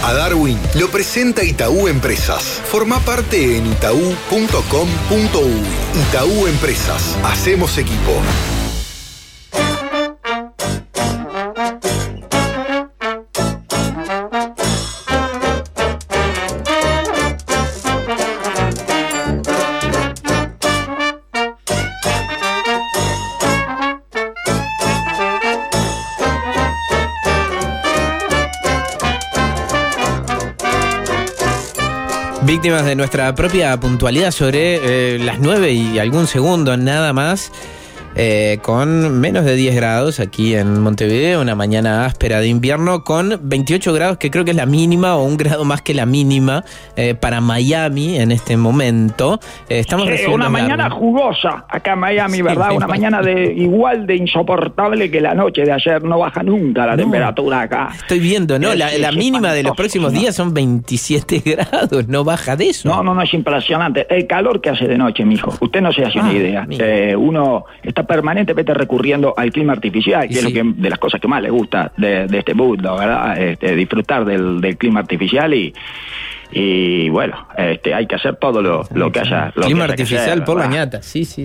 A Darwin lo presenta Itaú Empresas. Forma parte en itaú.com.uy. Itaú Empresas. Hacemos equipo. Víctimas de nuestra propia puntualidad sobre las 9 y algún segundo nada más, con menos de 10 grados aquí en Montevideo, una mañana áspera de invierno con 28 grados, que creo que es la mínima o un grado más que la mínima para Miami en este momento. Estamos una mañana jugosa acá en Miami, sí, ¿verdad? Una mañana igual de insoportable que la noche de ayer. No baja nunca la temperatura acá. Estoy viendo, ¿no? La mínima de los próximos días son 27 grados, no baja de eso. No, es impresionante. El calor que hace de noche, mijo. Usted no se hace una idea. Uno está permanentemente recurriendo al clima artificial, que es lo que, de las cosas que más le gusta de este mundo, ¿verdad? Disfrutar del clima artificial y bueno, hay que hacer todo lo que haya. Clima artificial por la ñata, sí. Sí,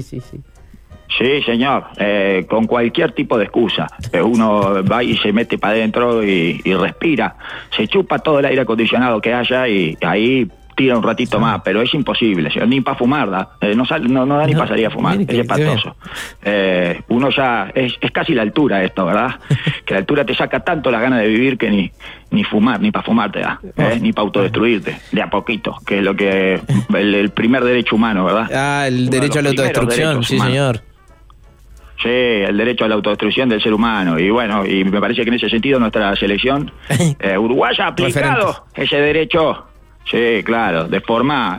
señor, con cualquier tipo de excusa. Uno va y se mete para adentro y respira, se chupa todo el aire acondicionado que haya y ahí tira un ratito más, pero es imposible, ni para fumar da, no da ni para salir a fumar, es espantoso. Uno ya, es casi la altura esto, ¿verdad? Que la altura te saca tanto las ganas de vivir que ni fumar, ni para fumar te da, ni para autodestruirte, de a poquito, que es lo que el primer derecho humano, ¿verdad? El derecho a la autodestrucción, sí, señor. Sí, el derecho a la autodestrucción del ser humano. Y bueno, y me parece que en ese sentido nuestra selección uruguaya ha aplicado ese derecho. Sí, claro, de forma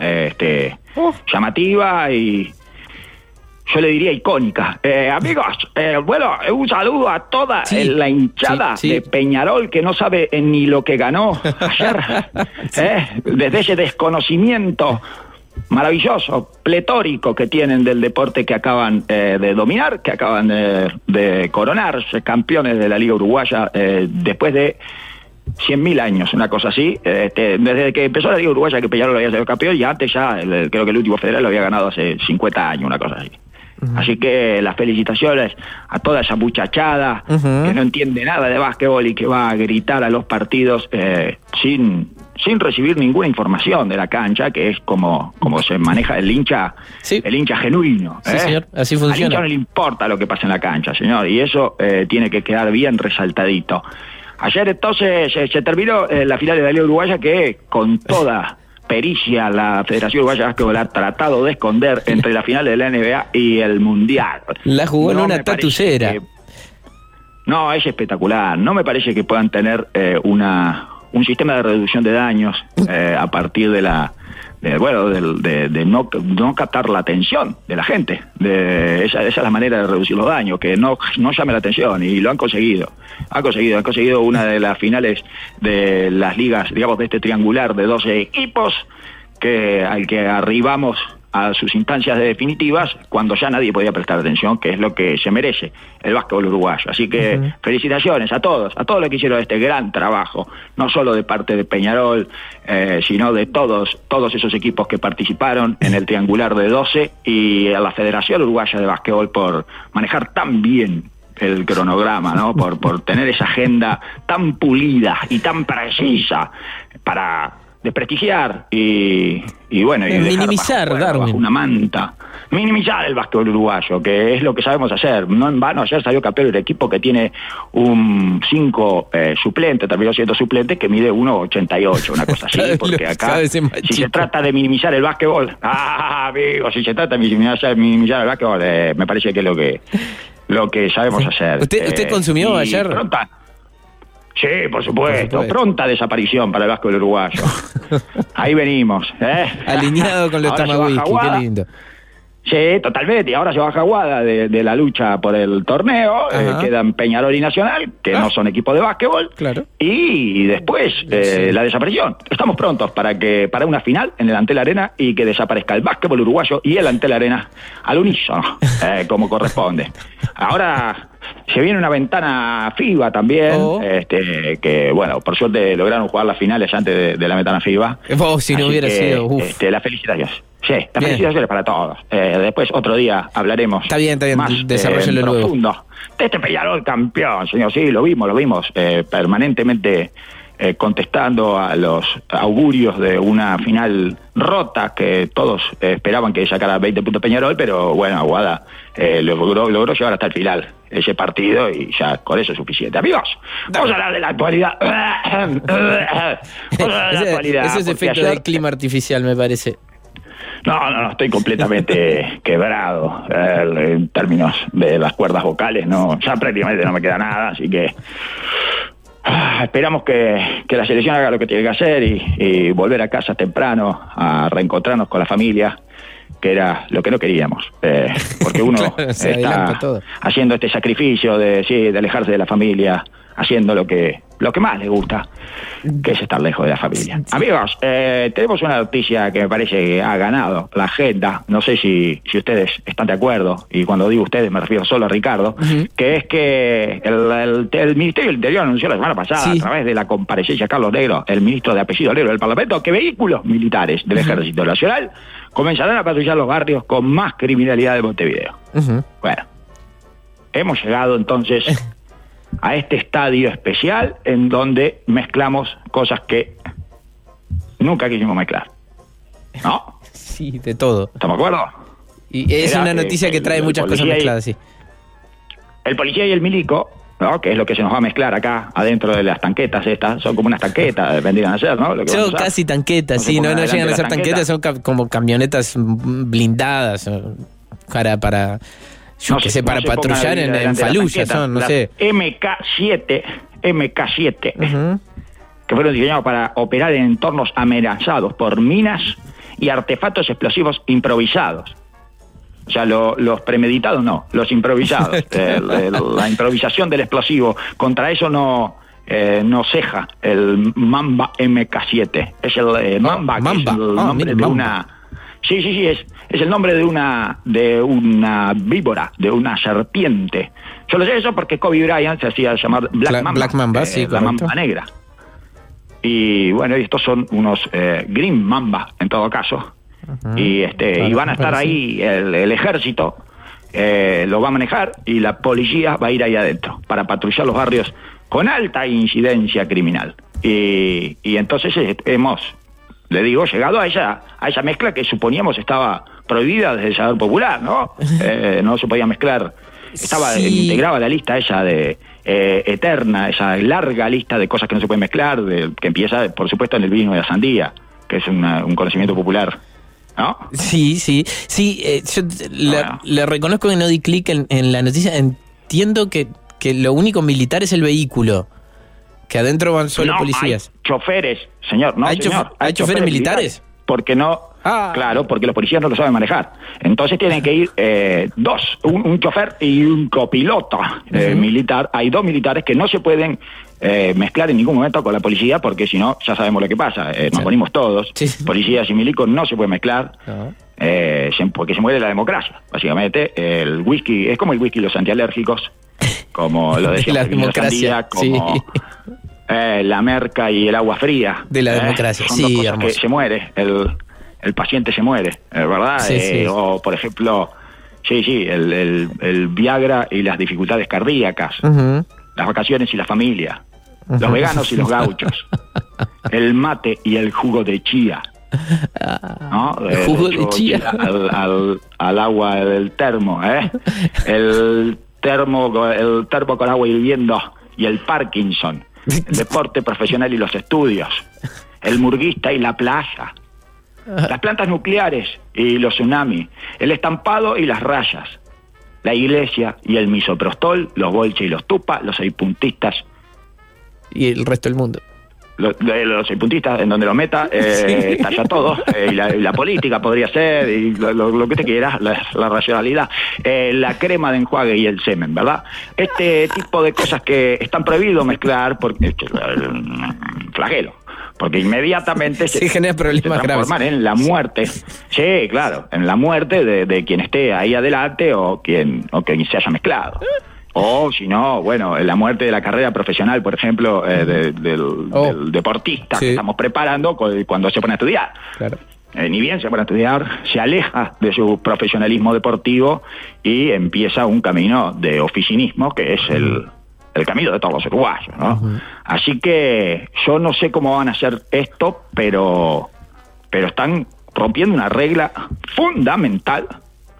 llamativa y yo le diría icónica. Amigos, bueno, un saludo a toda la hinchada de Peñarol que no sabe ni lo que ganó ayer. Desde ese desconocimiento maravilloso, pletórico que tienen del deporte que acaban de dominar, que acaban de coronarse campeones de la Liga Uruguaya después de 100.000 años, una cosa así, desde que empezó la Liga Uruguaya, que Peñarol lo había sido campeón, y antes ya, creo que el último federal lo había ganado hace 50 años, una cosa así. Así que las felicitaciones a toda esa muchachada que no entiende nada de básquetbol y que va a gritar a los partidos sin recibir ninguna información de la cancha, que es como se maneja el hincha genuino. Sí, señor, así funciona. Al hincha no le importa lo que pasa en la cancha, señor, y eso tiene que quedar bien resaltadito. Ayer entonces se terminó la final de la Liga Uruguaya, que con toda pericia la Federación Uruguaya de Básquetbol ha tratado de esconder entre la final de la NBA y el Mundial. La jugó en una tatucera. No, es espectacular. No me parece que puedan tener un sistema de reducción de daños a partir de no captar la atención de la gente. Esa es la manera de reducir los daños, que no llame la atención, y lo han conseguido. Han conseguido una de las finales de las ligas, digamos, de este triangular de 12 equipos, al que arribamos a sus instancias definitivas cuando ya nadie podía prestar atención, que es lo que se merece el básquetbol uruguayo. Así que felicitaciones a todos los que hicieron este gran trabajo, no solo de parte de Peñarol, sino de todos esos equipos que participaron en el triangular de 12, y a la Federación Uruguaya de Básquetbol por manejar tan bien el cronograma, ¿no? Por tener esa agenda tan pulida y tan precisa para desprestigiar y bueno, y minimizar, bajo una manta, minimizar el básquetbol uruguayo, que es lo que sabemos hacer. No en vano ayer salió campeón el equipo que tiene un 5 suplente, terminó siendo suplente, que mide 1,88, una cosa así, porque acá si se trata de minimizar el básquetbol, amigo, si se trata de minimizar el básquetbol, me parece que es lo que sabemos hacer. ¿Usted consumió ayer? Sí, por supuesto. Pronta desaparición para el básquetbol uruguayo. Ahí venimos. Alineado con los Tamagotchi, qué lindo. Sí, totalmente. Y ahora se baja Aguada de la lucha por el torneo. Quedan Peñarol y Nacional, que no son equipos de básquetbol. Claro. Y después la desaparición. Estamos prontos para una final en el Antel Arena y que desaparezca el básquetbol uruguayo y el Antel Arena al unísono, como corresponde. Ahora Se viene una ventana FIBA también, que bueno, por suerte lograron jugar las finales antes de la ventana FIBA. Si no hubiera sido, las felicitaciones. Sí, las felicitaciones para todos. Después otro día hablaremos. Está bien, más desarrollenlo luego. Profundo de este Peñarol campeón, señor. Sí, lo vimos permanentemente contestando a los augurios de una final rota que todos esperaban que sacara 20 puntos Peñarol, pero bueno, Aguada logró llevar hasta el final ese partido y ya con eso es suficiente. Amigos, vamos a hablar de la actualidad. Ese es efecto del clima artificial, me parece. No, estoy completamente quebrado en términos de las cuerdas vocales, ya prácticamente no me queda nada, así que esperamos que la selección haga lo que tiene que hacer y volver a casa temprano a reencontrarnos con la familia, que era lo que no queríamos, porque uno claro, está haciendo este sacrificio de alejarse de la familia, haciendo lo que más le gusta, que es estar lejos de la familia. Sí. Amigos, tenemos una noticia que me parece que ha ganado la agenda, no sé si ustedes están de acuerdo, y cuando digo ustedes me refiero solo a Ricardo, que es que el Ministerio del Interior anunció la semana pasada, a través de la comparecencia de Carlos Negro, el ministro de apellido Negro del Parlamento, que vehículos militares del Ejército Nacional comenzarán a patrullar los barrios con más criminalidad de Montevideo. Bueno, hemos llegado entonces a este estadio especial en donde mezclamos cosas que nunca quisimos mezclar, ¿no? Sí, de todo. ¿Estamos de acuerdo? Y es una noticia que trae muchas cosas mezcladas, sí. El policía y el milico, ¿no? Que es lo que se nos va a mezclar acá adentro de las tanquetas estas, son como unas tanquetas, vendrían a ser, ¿no? Son casi tanquetas, sí, no llegan a ser tanquetas, son como camionetas blindadas para yo qué sé, para patrullar en Fallujah, son, no sé. MK7, que fueron diseñados para operar en entornos amenazados por minas y artefactos explosivos improvisados. O sea, los premeditados no, los improvisados. La improvisación del explosivo, contra eso no ceja el Mamba MK7. Es el Mamba, que es el nombre de una... Sí, es el nombre de una víbora, de una serpiente. Yo lo sé eso porque Kobe Bryant se hacía llamar Black Mamba, sí, la mamba negra. Y bueno, estos son unos Green Mamba, en todo caso. Y van a estar ahí, el ejército lo va a manejar y la policía va a ir ahí adentro para patrullar los barrios con alta incidencia criminal. Y entonces hemos... Le digo, llegado a esa mezcla que suponíamos estaba prohibida desde el saber popular, ¿no? No se podía mezclar. Estaba integrada la lista esa de eterna, esa larga lista de cosas que no se pueden mezclar, que empieza, por supuesto, en el vino de la sandía, que es un conocimiento popular, ¿no? Sí. Yo le reconozco que no di clic en la noticia. Entiendo que lo único militar es el vehículo. Que adentro van solo policías. Hay choferes, señor. No, ¿Hay choferes militares? Porque no... Claro, porque los policías no lo saben manejar. Entonces tienen que ir dos, un chofer y un copiloto militar. Hay dos militares que no se pueden mezclar en ningún momento con la policía, porque si no, ya sabemos lo que pasa. Nos morimos todos. Sí. Policías y milicos no se pueden mezclar. Porque se muere la democracia, básicamente. El whisky, es como el whisky y los antialérgicos, como lo decía la democracia, como la merca y el agua fría. De la democracia, son dos cosas que se muere, el paciente se muere, ¿verdad? O, por ejemplo, el Viagra y las dificultades cardíacas, las vacaciones y la familia, los veganos y los gauchos, el mate y el jugo de chía. ¿No? El jugo de chía al agua del termo, el termo con agua hirviendo y el Parkinson, el deporte profesional y los estudios, el murguista y la playa, las plantas nucleares y los tsunamis, el estampado y las rayas, la iglesia y el misoprostol, los bolches y los tupas, los seipuntistas y el resto del mundo. Los seipuntistas, en donde lo meta, talla todo, y la política podría ser, y lo que usted quiera, la racionalidad, la crema de enjuague y el semen, ¿verdad? Este tipo de cosas que están prohibidos mezclar, porque flagelo, porque inmediatamente se genera problemas se transforman en la muerte. Sí, claro, en la muerte de quien esté ahí adelante o quien se haya mezclado. O si no, bueno, la muerte de la carrera profesional, por ejemplo, del deportista que estamos preparando cuando se pone a estudiar. Claro. Ni bien se pone a estudiar, se aleja de su profesionalismo deportivo y empieza un camino de oficinismo que es el camino de todos los uruguayos, ¿no? Así que yo no sé cómo van a hacer esto, pero están rompiendo una regla fundamental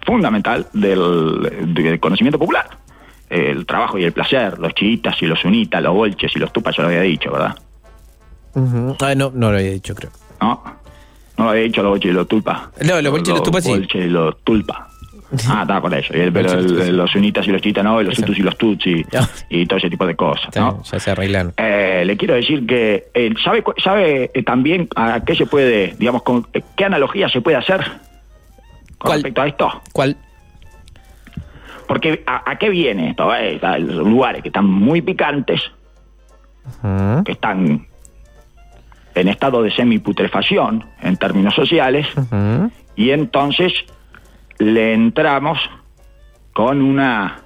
del conocimiento popular. El trabajo y el placer, los chiitas y los sunitas, los bolches y los tupas, yo lo había dicho, ¿verdad? No lo había dicho, creo. No lo había dicho los bolches y los tulpas. No, los bolches y los tupas sí. Los bolches y los tulpas. Estaba por eso. Pero los sunitas y los chiitas no, y los hutus y los tutsi y todo ese tipo de cosas, ¿no? Ya se arreglan. Le quiero decir que ¿sabe también a qué se puede, digamos, qué analogía se puede hacer con respecto a esto? ¿Cuál? Porque ¿a qué viene esto? Los lugares que están muy picantes, que están en estado de semiputrefacción en términos sociales, y entonces le entramos con una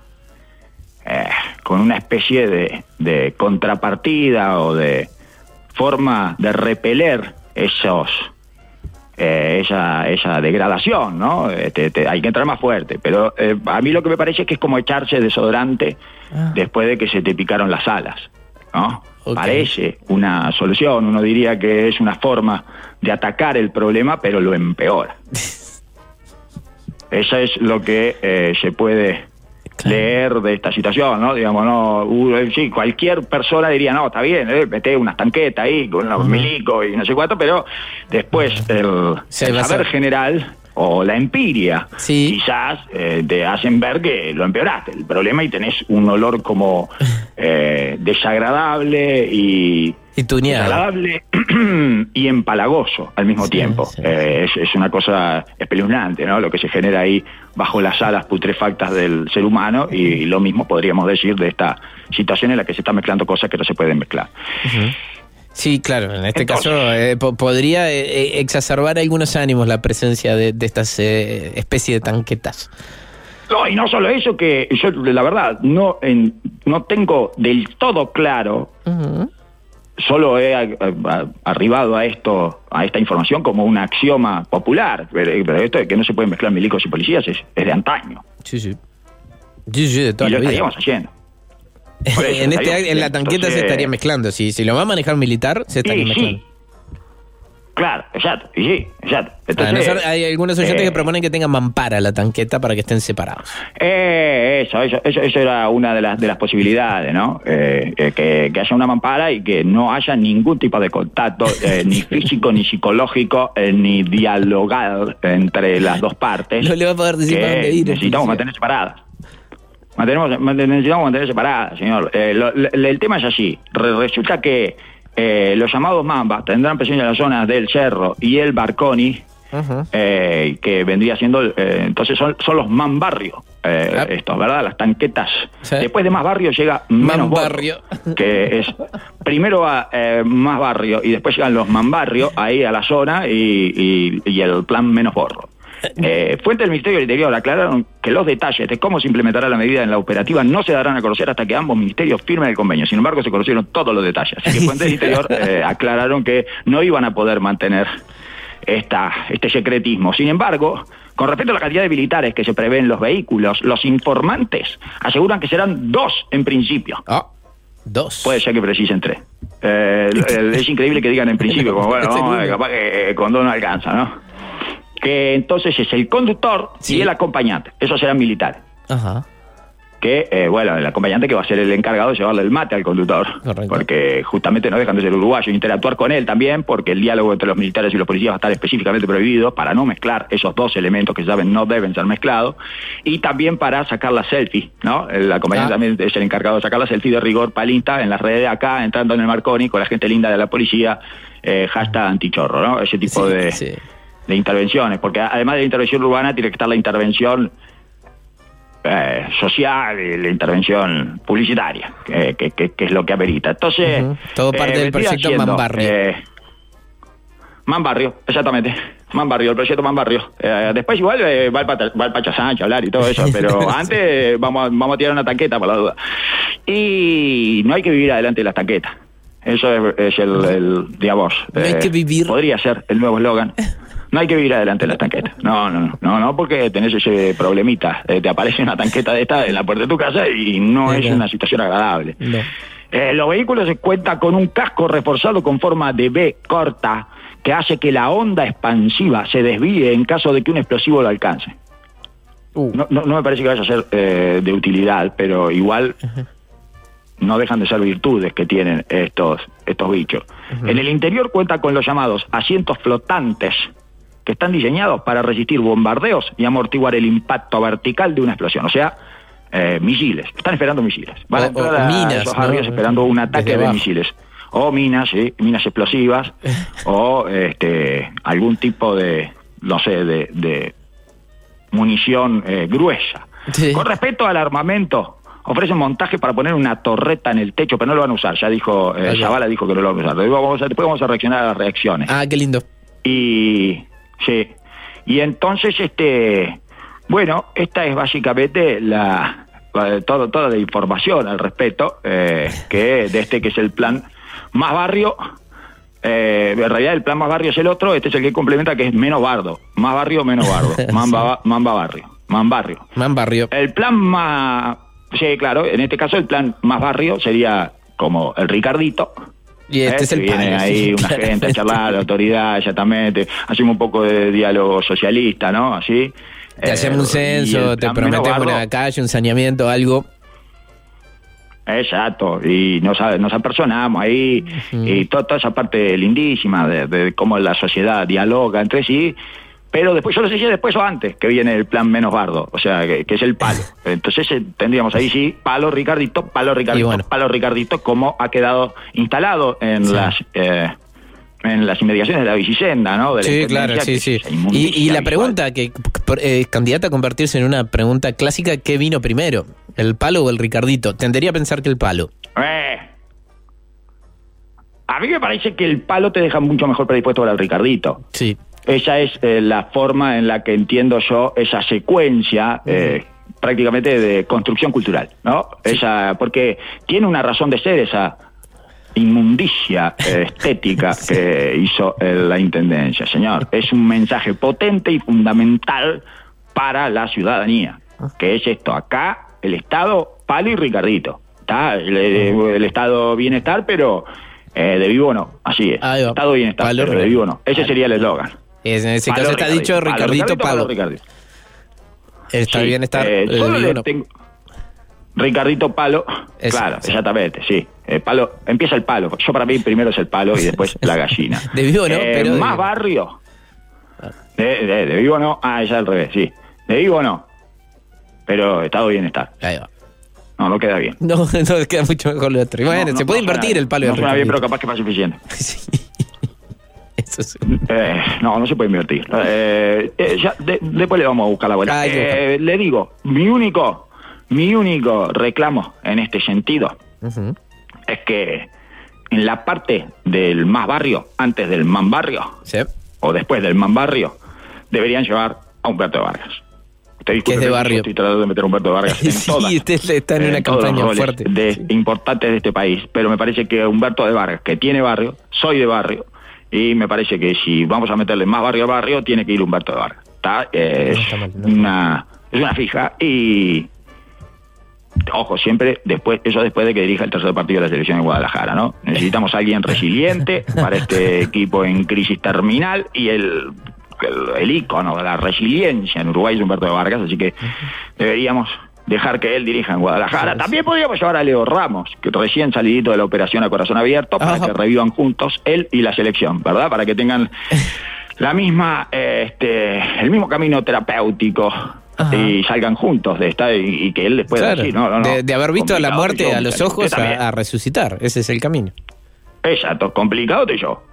especie de contrapartida o de forma de repeler esa degradación, ¿no? Hay que entrar más fuerte, pero a mí lo que me parece es que es como echarse desodorante después de que se te picaron las alas, ¿no? Okay. Parece una solución, uno diría que es una forma de atacar el problema, pero lo empeora. Eso es lo que se puede leer de esta situación, ¿no? Digamos, sí, cualquier persona diría, no, está bien, mete unas tanquetas ahí con unos milicos y no sé cuánto, pero después el saber general o la empiria quizás te hacen ver que lo empeoraste el problema y tenés un olor como desagradable y desagradable y empalagoso al mismo tiempo. Es una cosa espeluznante, ¿no? Lo que se genera ahí bajo las alas putrefactas del ser humano, y lo mismo podríamos decir de esta situación en la que se están mezclando cosas que no se pueden mezclar. Sí, claro, en este caso podría exacerbar algunos ánimos la presencia de estas especies de tanquetas. No, y no solo eso, que yo la verdad no tengo del todo claro, solo he arribado a esta información como un axioma popular, pero esto de que no se pueden mezclar milicos y policías es de antaño. Sí, de toda la vida. Y lo estaríamos haciendo. En la tanqueta entonces, se estaría mezclando. Si lo va a manejar militar, se estaría mezclando. Claro, exacto. Entonces, hay algunos oyentes que proponen que tenga mampara la tanqueta para que estén separados. Eso era una de las posibilidades, ¿no? Que haya una mampara y que no haya ningún tipo de contacto, ni físico, ni psicológico, ni dialogal entre las dos partes. No le va a poder decir para dónde ir. Necesitamos mantener separadas. Necesitamos mantener separadas, señor. El tema es así. Resulta que los llamados mambas tendrán presencia en las zonas del Cerro y el Barconi, que vendría siendo, entonces son los mambarrios, estos, ¿verdad? Las tanquetas. Sí. Después de más barrio llega menos barrio, que es primero más barrio y después llegan los mambarrios ahí a la zona y el plan menos borro. Fuentes del Ministerio del Interior aclararon que los detalles de cómo se implementará la medida en la operativa no se darán a conocer hasta que ambos ministerios firmen el convenio. Sin embargo, se conocieron todos los detalles. Así que fuentes del Interior aclararon que no iban a poder mantener este secretismo. Sin embargo, con respecto a la cantidad de militares que se prevén los vehículos, los informantes aseguran que serán 2 en principio. 2. Puede ser que precisen 3. Es increíble que digan en principio, como bueno, capaz que con 2 no alcanza, ¿no? Que entonces es el conductor y el acompañante. Esos serán militares. Que, el acompañante que va a ser el encargado de llevarle el mate al conductor. Correcto. Porque justamente no dejan de ser uruguayos. Interactuar con él también, porque el diálogo entre los militares y los policías va a estar específicamente prohibido para no mezclar esos 2 elementos que saben no deben ser mezclados. Y también para sacar la selfie, ¿no? El acompañante también es el encargado de sacar la selfie de rigor palista en las redes de acá, entrando en el Marconi con la gente linda de la policía, hashtag antichorro, ¿no? Ese tipo de intervenciones, porque además de la intervención urbana tiene que estar la intervención social y la intervención publicitaria, que es lo que amerita. Entonces, todo parte del proyecto Mambarrio. Manbarrio, exactamente. Manbarrio, el proyecto Manbarrio. Después igual va el Pacha Sánchez a hablar y todo eso, pero antes vamos a tirar una tanqueta por la duda. Y no hay que vivir adelante de las tanquetas. Eso es el digamos, no hay que vivir. Podría ser el nuevo eslogan. No hay que vivir adelante de las tanquetas. No, porque tenés ese problemita. Te aparece una tanqueta de esta en la puerta de tu casa y no es una situación agradable. No. Los vehículos se cuentan con un casco reforzado con forma de V corta que hace que la onda expansiva se desvíe en caso de que un explosivo lo alcance. No me parece que vaya a ser de utilidad, pero igual no dejan de ser virtudes que tienen estos bichos. En el interior cuenta con los llamados asientos flotantes, que están diseñados para resistir bombardeos y amortiguar el impacto vertical de una explosión. O sea, misiles. Están esperando misiles. Van a entrar a minas, esos barrios esperando un ataque de misiles. O minas, sí, minas explosivas, o algún tipo de, no sé, de munición gruesa. Sí. Con respecto al armamento, ofrecen montaje para poner una torreta en el techo, pero no lo van a usar. Ya dijo, Zavala dijo que no lo van a usar. Después vamos a reaccionar a las reacciones. Ah, qué lindo. Y sí. Y entonces, bueno, esta es básicamente toda la información al respecto, que es el plan Más Barrio. En realidad el plan Más Barrio es el otro, este es el que complementa, que es menos bardo. Más barrio, menos bardo. Manbarrio. El plan más... Sí, claro, en este caso el plan Más Barrio sería como el Ricardito. Y este es el viene palo, ahí sí, una claro. gente a charlar, la autoridad, exactamente. Hacemos un poco de diálogo socialista, ¿no? Así. Te hacemos un censo, te prometemos una calle, un saneamiento, algo. Exacto, y nos apersonamos ahí, y toda esa parte lindísima de cómo la sociedad dialoga entre sí, pero después, yo no sé si después o antes, que viene el plan menos bardo, o sea, que es el palo. Entonces tendríamos ahí sí, palo Ricardito, bueno, palo Ricardito, como ha quedado instalado en las inmediaciones de la Bicicenda, ¿no? De sí, claro, sí. Y la pregunta, que es candidata a convertirse en una pregunta clásica, ¿qué vino primero? ¿El palo o el Ricardito? Tendería a pensar que el palo. A mí me parece que el palo te deja mucho mejor predispuesto para el Ricardito. Sí. Esa es la forma en la que entiendo yo esa secuencia prácticamente de construcción cultural, ¿no? Sí. Porque tiene una razón de ser esa inmundicia estética que hizo la intendencia, señor. Es un mensaje potente y fundamental para la ciudadanía, que es esto: acá el Estado, palo y Ricardito. ¿Está? El Estado bienestar, pero de vivo no. Así es. Estado bienestar, palo, pero de vivo no. Ese sería el eslogan. En ese caso está dicho Ricardito, palo. Está sí, bienestar. Solo le tengo... Ricardito, palo. Claro, sí. Exactamente, sí. Palo, empieza el palo. Yo, para mí, primero es el palo y después la gallina. De vivo no, pero... Más barrio. De vivo no. Ah, ya al revés, sí. De vivo no. Pero Estado bienestar. Ahí va. No queda bien. No queda mucho mejor lo otro. Bueno, se puede invertir el palo. No suena bien, pero capaz que es suficiente. Sí. Eso sí. No se puede invertir. Después le vamos a buscar la vuelta. Le digo, mi único reclamo en este sentido es que en la parte del Más Barrio, antes del Manbarrio, ¿sí?, o después del Manbarrio, deberían llevar a Humberto de Vargas. ¿Qué es de barrio? Estoy tratando de meter a Humberto de Vargas en todas. Sí, usted está en una campaña fuerte. Importantes de este país, pero me parece que Humberto de Vargas, que tiene barrio, soy de barrio, y me parece que si vamos a meterle más barrio a barrio, tiene que ir Humberto de Vargas. Es una fija, y ojo, siempre después de que dirija el tercer partido de la selección de Guadalajara, ¿no? Necesitamos a alguien resiliente para este equipo en crisis terminal, y el ícono de la resiliencia en Uruguay es Humberto de Vargas, así que deberíamos dejar que él dirija en Guadalajara. También podríamos llevar a Leo Ramos, que recién salidito de la operación a corazón abierto, para que revivan juntos él y la selección, ¿verdad? Para que tengan la misma, el mismo camino terapéutico. Y salgan juntos de esta, y que él les pueda decir, no. De haber visto la muerte a los ojos a resucitar. Ese es el camino. Exacto, complicado estoy yo.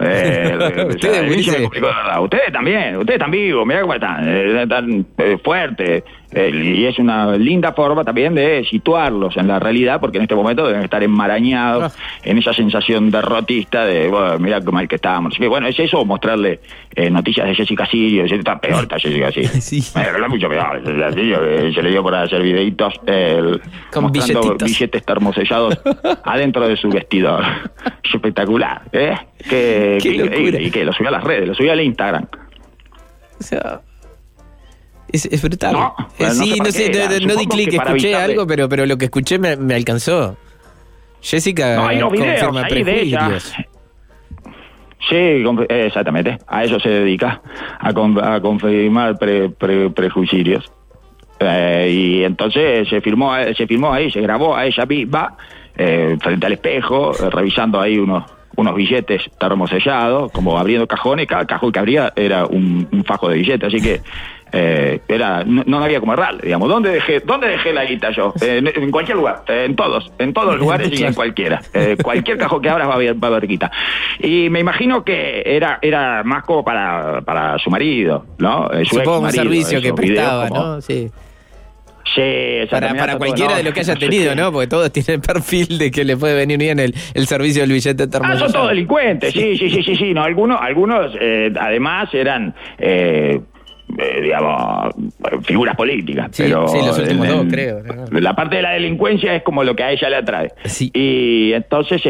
Ustedes también, ustedes están vivos, mirá cómo están fuertes. Y es una linda forma también de situarlos en la realidad, porque en este momento deben estar enmarañados en esa sensación derrotista de, bueno, mirá qué mal que estamos. Así que, bueno, es eso, mostrarle noticias de Jessica Sirio, está peor está Jessica Sirio. Sí. Bueno, es mucho peor. Se le dio por hacer videitos mostrando billetes termosellados adentro de su vestidor. Es espectacular, ¿eh? Y que lo subió a las redes, lo subió al Instagram. O sea, es brutal. No di clic, escuché algo, pero lo que escuché me alcanzó. Jessica confirma prejuicios. Sí, exactamente. A eso se dedica, a confirmar prejuicios. Y entonces se filmó ahí, se grabó a ella viva frente al espejo, revisando ahí unos billetes termosellados, como abriendo cajones. Cada cajón que abría era un fajo de billetes, así que no había como errarle, digamos. ¿Dónde dejé la guita yo? En cualquier lugar, en todos los lugares y en cualquiera. Cualquier cajón que abras va a haber guita. Y me imagino que era más como para su marido, ¿no? Supongo un servicio que prestaba, ¿no? Sí. Sí, para cualquiera de los que haya tenido, ¿no? Porque todos tienen el perfil de que le puede venir bien el servicio del billete termosellado. Son todos delincuentes, sí. No, algunos además eran, digamos, figuras políticas. Sí, pero los últimos dos, creo. La parte de la delincuencia es como lo que a ella le atrae. Sí. Y entonces,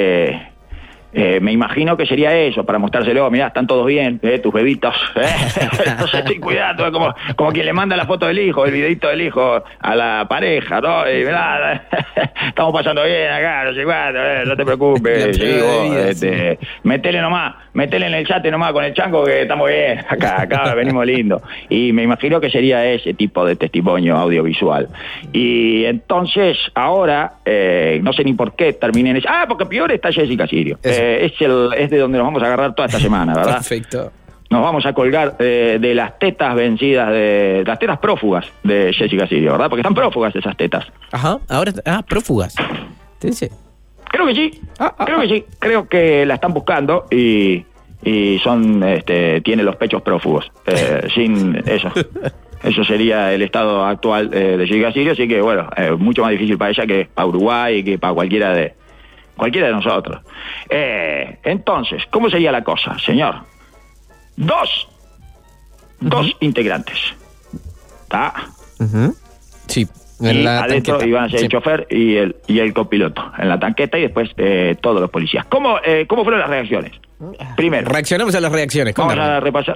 me imagino que sería eso, para mostrárselo, mirá, están todos bien, tus bebitos, entonces ten cuidado, como quien le manda la foto del hijo, el videito del hijo a la pareja, ¿no? Y mirá, estamos pasando bien acá, no sé cuánto, no te preocupes, metele en el chat nomás con el chango que estamos bien, acá venimos lindo. Y me imagino que sería ese tipo de testimonio audiovisual. Y entonces, ahora, no sé ni por qué terminé en eso. Porque peor está Jessica Sirio. Es de donde nos vamos a agarrar toda esta semana, ¿verdad? Perfecto. Nos vamos a colgar de las tetas vencidas, de las tetas prófugas de Jessica Sirio, ¿verdad? Porque están prófugas esas tetas. Ajá, ahora, prófugas. ¿Te dice? Creo que sí, que sí. Creo que la están buscando y son, tiene los pechos prófugos. Sin eso. Eso sería el estado actual de Jessica Sirio, así que, bueno, mucho más difícil para ella que para Uruguay y que para cualquiera de nosotros. Entonces, ¿cómo sería la cosa, señor? Dos integrantes. ¿Está? Sí. Y adentro tanqueta. Iban a ser el chofer y el copiloto en la tanqueta, y después todos los policías. ¿Cómo fueron las reacciones? Primero. Reaccionamos a las reacciones. Vamos a repasar.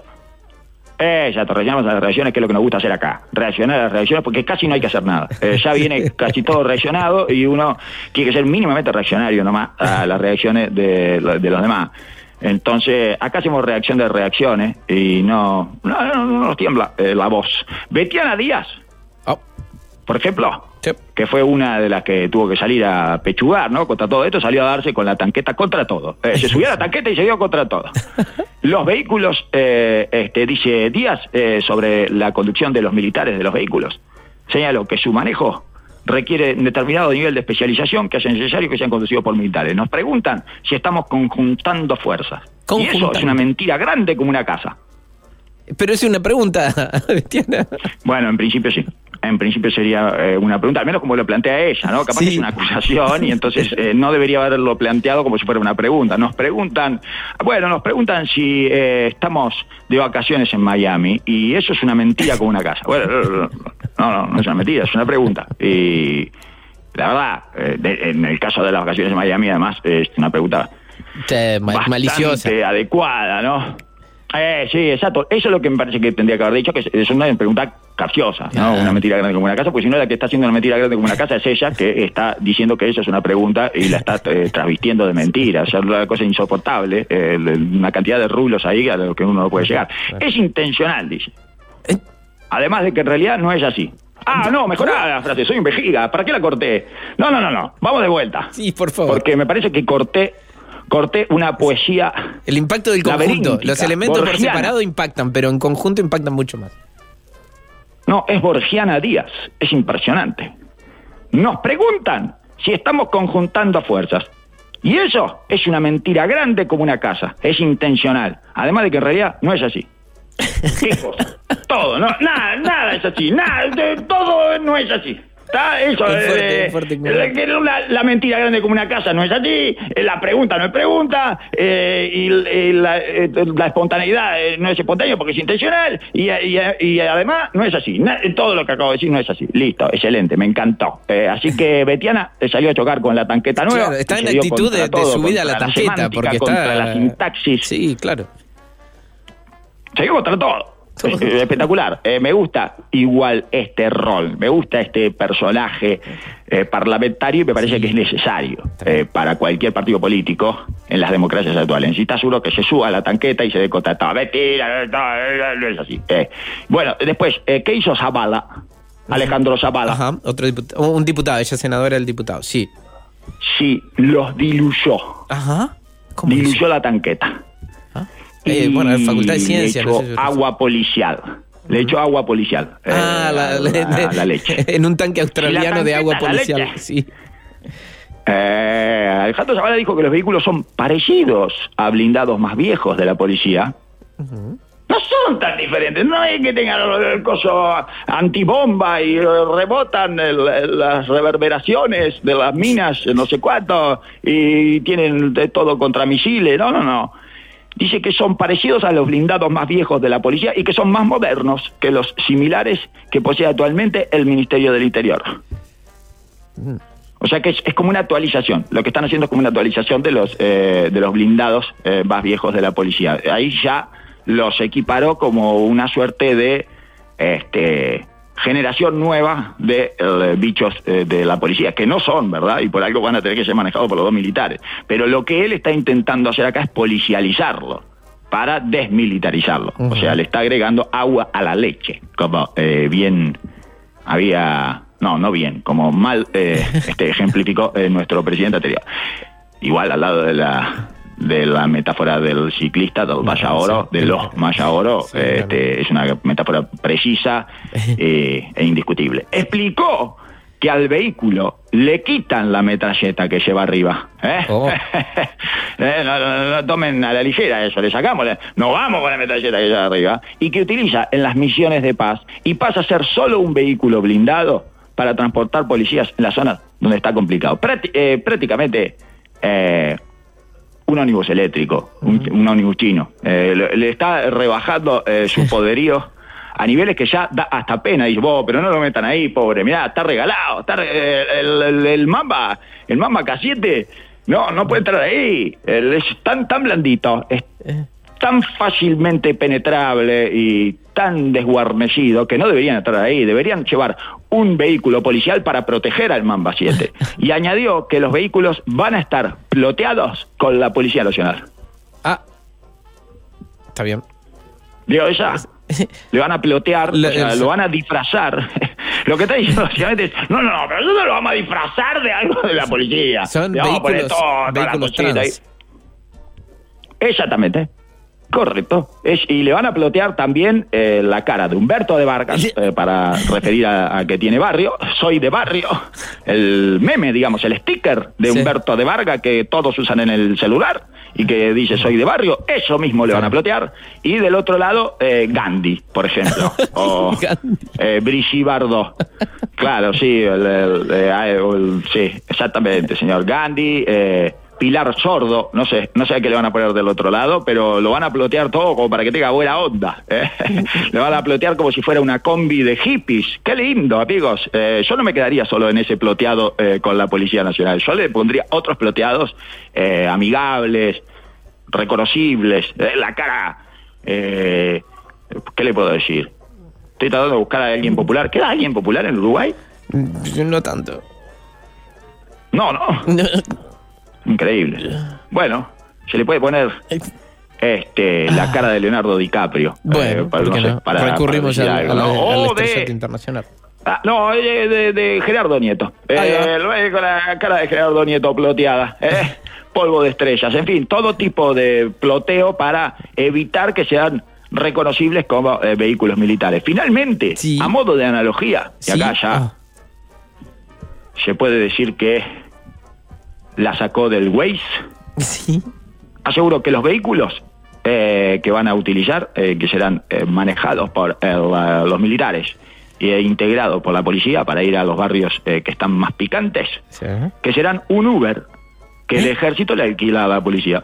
Ya reaccionamos a las reacciones, que es lo que nos gusta hacer acá. Reaccionar a las reacciones, porque casi no hay que hacer nada. Ya viene casi todo reaccionado y uno tiene que ser mínimamente reaccionario nomás a las reacciones de los demás. Entonces, acá hacemos reacción de reacciones y no nos tiembla la voz. Betiana Díaz, por ejemplo, que fue una de las que tuvo que salir a pechugar, ¿no? Contra todo esto, salió a darse con la tanqueta contra todo. Se subió a la tanqueta y se dio contra todo. Los vehículos, dice Díaz, sobre la conducción de los militares de los vehículos, señaló que su manejo requiere un determinado nivel de especialización que hace necesario que sean conducidos por militares. Nos preguntan si estamos conjuntando fuerzas. Y eso es una mentira grande como una casa. Pero es una pregunta, Betiana. Bueno, en principio sí. En principio sería una pregunta, al menos como lo plantea ella, ¿no? Capaz que es una acusación y entonces no debería haberlo planteado como si fuera una pregunta. Nos preguntan si estamos de vacaciones en Miami, y eso es una mentira como una casa. Bueno, no es una mentira, es una pregunta. Y la verdad, en el caso de las vacaciones en Miami, además, es una pregunta bastante maliciosa, adecuada, ¿no? Sí, exacto. Eso es lo que me parece que tendría que haber dicho, que es una pregunta capciosa, ¿no? Una mentira grande como una casa, porque si no, la que está haciendo una mentira grande como una casa es ella, que está diciendo que eso es una pregunta y la está transvistiendo de mentira. O sea, es una cosa insoportable, una cantidad de rulos ahí a lo que uno no puede llegar. Es intencional, dice. Además de que en realidad no es así. No, mejorá la frase, soy un vejiga, ¿para qué la corté? No, vamos de vuelta. Sí, por favor. Porque me parece que corté una poesía. El impacto del conjunto. Los elementos por separado impactan, pero en conjunto impactan mucho más. No, es Borgiana Díaz. Es impresionante. Nos preguntan si estamos conjuntando fuerzas. Y eso es una mentira grande como una casa. Es intencional. Además de que en realidad no es así. ¿Qué cosa? todo, no, nada es así, todo no es así. ¿Está? Eso fuerte, la mentira grande como una casa no es así, la pregunta no es pregunta, y la espontaneidad no es espontáneo porque es intencional, y además no es así. Todo lo que acabo de decir no es así. Listo, excelente, me encantó. Así que Betiana salió a chocar con la tanqueta nueva. Claro, está en actitud de subida a la tanqueta, porque está contra la sintaxis. Sí, claro. Se dio contra todo. Espectacular. Me gusta igual este rol, me gusta este personaje parlamentario, y me parece que es necesario para cualquier partido político en las democracias actuales. Necesitas uno que se suba a la tanqueta y se dé contra todo. Mentira, no es así. Bueno, después, ¿qué hizo Zavala? Alejandro Zavala. Ajá, un diputado, ella senadora del diputado, sí. Sí, los diluyó. Ajá. ¿Cómo diluyó hizo? La tanqueta. Bueno, en Facultad de Ciencias. Le echó agua policial. Le echó agua policial. La leche. En un tanque australiano de agua policial. Sí. Alejandro Zavala dijo que los vehículos son parecidos a blindados más viejos de la policía. Uh-huh. No son tan diferentes. No es que tengan el coso antibomba y rebotan las reverberaciones de las minas, no sé cuánto, y tienen de todo contra misiles. No. Dice que son parecidos a los blindados más viejos de la policía y que son más modernos que los similares que posee actualmente el Ministerio del Interior. O sea que es como una actualización. Lo que están haciendo es como una actualización de los blindados más viejos de la policía. Ahí ya los equiparó como una suerte de generación nueva de bichos de la policía, que no son, ¿verdad? Y por algo van a tener que ser manejados por los dos militares. Pero lo que él está intentando hacer acá es policializarlo para desmilitarizarlo. Uh-huh. O sea, le está agregando agua a la leche, como bien había... No bien, como mal ejemplificó nuestro presidente anterior. Igual al lado de la metáfora del ciclista, del Maya Oro, de los Maya Oro, sí, claro. Es una metáfora precisa e indiscutible. Explicó que al vehículo le quitan la metralleta que lleva arriba. Oh. No tomen a la ligera eso, le sacamos, no vamos con la metralleta que lleva arriba, y que utiliza en las misiones de paz y pasa a ser solo un vehículo blindado para transportar policías en las zonas donde está complicado. Prácticamente... un ómnibus eléctrico, un ómnibus chino. Le está rebajando su poderío a niveles que ya da hasta pena. Dice, pero no lo metan ahí, pobre. Mirá, está regalado. El Mamba K7 no puede entrar ahí. Es tan blandito, es tan fácilmente penetrable y tan desguarnecido que no deberían entrar ahí. Deberían llevar un vehículo policial para proteger al Mamba 7. Y añadió que los vehículos van a estar ploteados con la Policía Nacional. Está bien. Digo, le van a plotear, lo van a disfrazar. Lo que está diciendo básicamente es, no, pero nosotros lo vamos a disfrazar de algo de la policía. Son vehículos trans. Exactamente. Correcto. Y le van a plotear también la cara de Humberto de Vargas, para referir a que tiene barrio. Soy de barrio. El meme, digamos, el sticker de Humberto de Vargas que todos usan en el celular y que dice soy de barrio. Eso mismo le van a plotear. Y del otro lado, Gandhi, por ejemplo. O Brigitte Bardot. Claro, sí. Sí, exactamente, señor Gandhi. Pilar Sordo, no sé a qué le van a poner del otro lado, pero lo van a plotear todo como para que tenga buena onda. Le van a plotear como si fuera una combi de hippies. ¡Qué lindo, amigos! Yo no me quedaría solo en ese ploteado con la Policía Nacional. Yo le pondría otros ploteados amigables, reconocibles. La cara... ¿qué le puedo decir? Estoy tratando de buscar a alguien popular. ¿Queda alguien popular en Uruguay? No tanto. No. Increíble. Bueno, se le puede poner la cara de Leonardo DiCaprio. Bueno, para recurrimos al estrellato internacional. De Gerardo Nieto. Con la cara de Gerardo Nieto ploteada. Polvo de estrellas. En fin, todo tipo de ploteo para evitar que sean reconocibles como vehículos militares. Finalmente, a modo de analogía, y acá ya se puede decir que la sacó del Waze. Sí. Aseguro que los vehículos que van a utilizar, que serán manejados por los militares e integrados por la policía para ir a los barrios que están más picantes, sí, que serán un Uber que el ejército le alquila a la policía.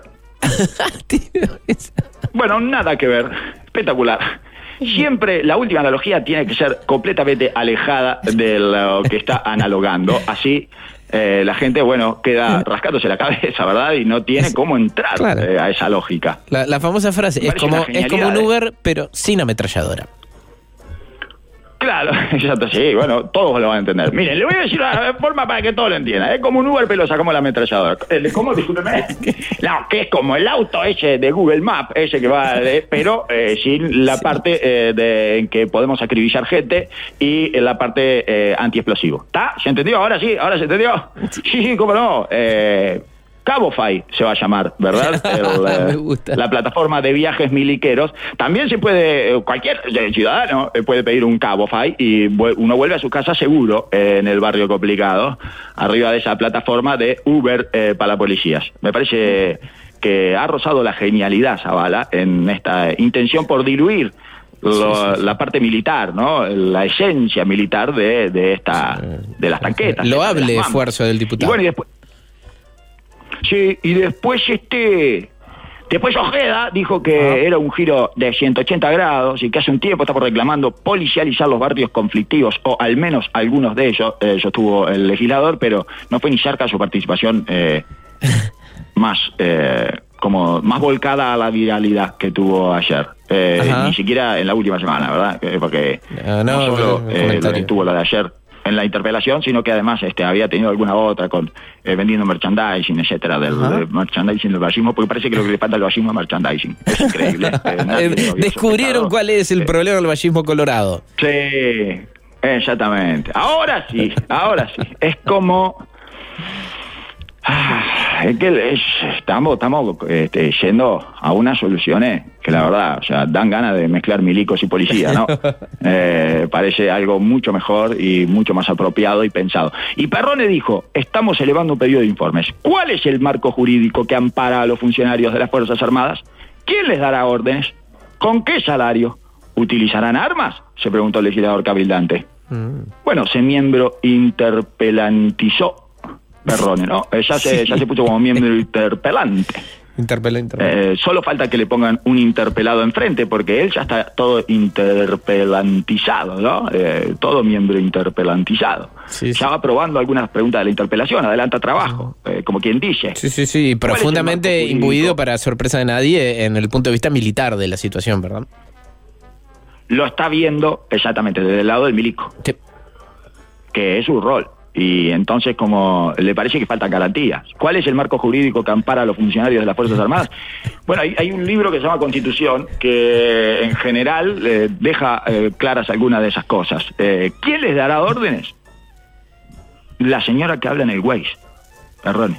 Bueno, nada que ver. Espectacular. Siempre la última analogía tiene que ser completamente alejada de lo que está analogando. Así la gente, bueno, queda rascándose la cabeza, ¿verdad? Y no tiene cómo entrar, claro, a esa lógica. La famosa frase es como un Uber, pero sin ametralladora. Claro, exacto, sí, bueno, todos lo van a entender. Miren, le voy a decir una forma para que todos lo entiendan. Es como un Uber, pero sacamos la ametralladora. ¿Cómo? Discúlpeme. No, que es como el auto ese de Google Maps, ese que va, pero sin la parte en que podemos acribillar gente y la parte antiexplosivo. ¿Está? ¿Se entendió? ¿Ahora sí? ¿Ahora se entendió? Sí, cómo no. Cabify se va a llamar, ¿verdad? Me gusta. La plataforma de viajes miliqueros. También se puede, cualquier ciudadano puede pedir un Cabify y uno vuelve a su casa seguro en el barrio complicado, arriba de esa plataforma de Uber para policías. Me parece que ha rozado la genialidad Zavala en esta intención por diluir la parte militar, ¿no? La esencia militar de las tanquetas. Loable esfuerzo del diputado. Y bueno, y después... Sí, y después Ojeda dijo que era un giro de 180 grados y que hace un tiempo estamos reclamando policializar los barrios conflictivos, o al menos algunos de ellos. Yo estuvo el legislador, pero no fue ni cerca su participación más volcada a la viralidad que tuvo ayer. Ni siquiera en la última semana, ¿verdad? Porque no solo tuvo lo de ayer en la interpelación, sino que además había tenido alguna otra con vendiendo merchandising, etcétera, del merchandising del fascismo, porque parece que lo que le falta al fascismo es merchandising. Es increíble. Descubrieron cuál es el problema del fascismo colorado. Sí, exactamente. Ahora sí. Es como... Es que estamos yendo a unas soluciones que la verdad, o sea, dan ganas de mezclar milicos y policía, ¿no? Parece algo mucho mejor y mucho más apropiado y pensado. Y Perrone dijo, estamos elevando un pedido de informes. ¿Cuál es el marco jurídico que ampara a los funcionarios de las Fuerzas Armadas? ¿Quién les dará órdenes? ¿Con qué salario? ¿Utilizarán armas? Se preguntó el legislador cabildante. Bueno, ese miembro interpelantizó Perrone, ¿no? Ya se puso como miembro interpelante. Solo falta que le pongan un interpelado enfrente, porque él ya está todo interpelantizado, ¿no? Todo miembro interpelantizado. Sí. Ya va probando algunas preguntas de la interpelación, adelanta trabajo, como quien dice. Sí, profundamente imbuido, para sorpresa de nadie, en el punto de vista militar de la situación, ¿verdad? Lo está viendo exactamente desde el lado del milico, sí, que es su rol. Y entonces, como le parece que faltan garantías. ¿Cuál es el marco jurídico que ampara a los funcionarios de las Fuerzas Armadas? Bueno, hay un libro que se llama Constitución, que en general deja claras algunas de esas cosas. ¿Quién les dará órdenes? La señora que habla en el Waze, Perrone.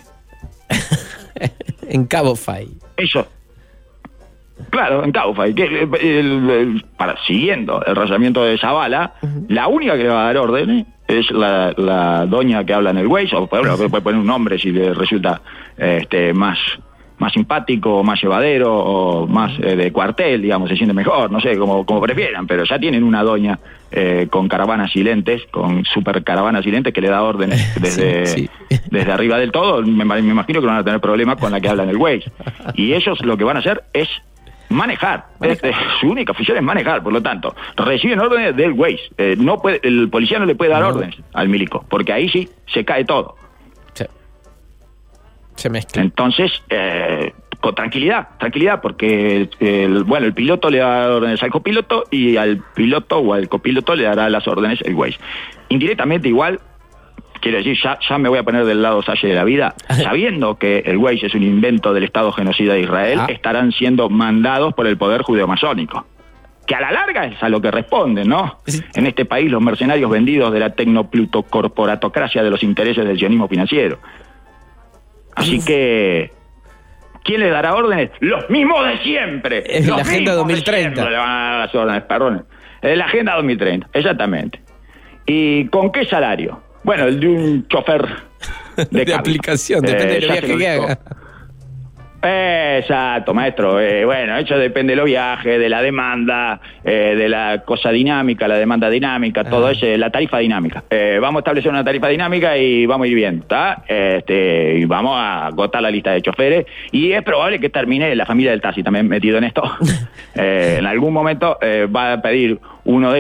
En Cabify. Eso. Claro, en Cabify. Siguiendo el razonamiento de Zavala, la única que le va a dar órdenes es la doña que habla en el Waze, o puede poner un nombre si le resulta más simpático, más llevadero, o más de cuartel, digamos, se siente mejor, no sé, como prefieran, pero ya tienen una doña con caravanas silentes, con super caravanas silentes, que le da órdenes desde arriba del todo. Me imagino que no van a tener problemas con la que habla en el Waze. Y ellos lo que van a hacer es manejar. Su única función es manejar, por lo tanto, reciben órdenes del Waze. El policía no le puede dar órdenes al milico, porque ahí sí se cae todo. Se mezcla. Entonces, con tranquilidad, porque el piloto le da órdenes al copiloto, y al piloto o al copiloto le dará las órdenes el Waze. Indirectamente igual, quiero decir, ya me voy a poner del lado salle de la vida, sabiendo que el Waze es un invento del Estado genocida de Israel, estarán siendo mandados por el poder judeomasónico, que a la larga es a lo que responden, ¿no? En este país, los mercenarios vendidos de la tecnoplutocorporatocracia de los intereses del sionismo financiero. Así que, ¿quién le dará órdenes? Los mismos de siempre. Es la Agenda 2030. Le van a dar las órdenes, perdón. Es la Agenda 2030, exactamente. ¿Y con qué salario? Bueno, el de un chofer de aplicación, depende del viaje que haga. Exacto, maestro. Bueno, eso depende de los viajes, de la demanda, de la cosa dinámica, la demanda dinámica, todo eso, la tarifa dinámica. Vamos a establecer una tarifa dinámica y vamos a ir bien, ¿está? Y vamos a agotar la lista de choferes y es probable que termine la familia del taxi también metido en esto. En algún momento va a pedir uno de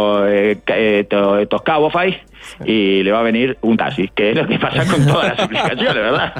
estos Cabify y le va a venir un taxi, que es lo que pasa con todas las aplicaciones, ¿verdad?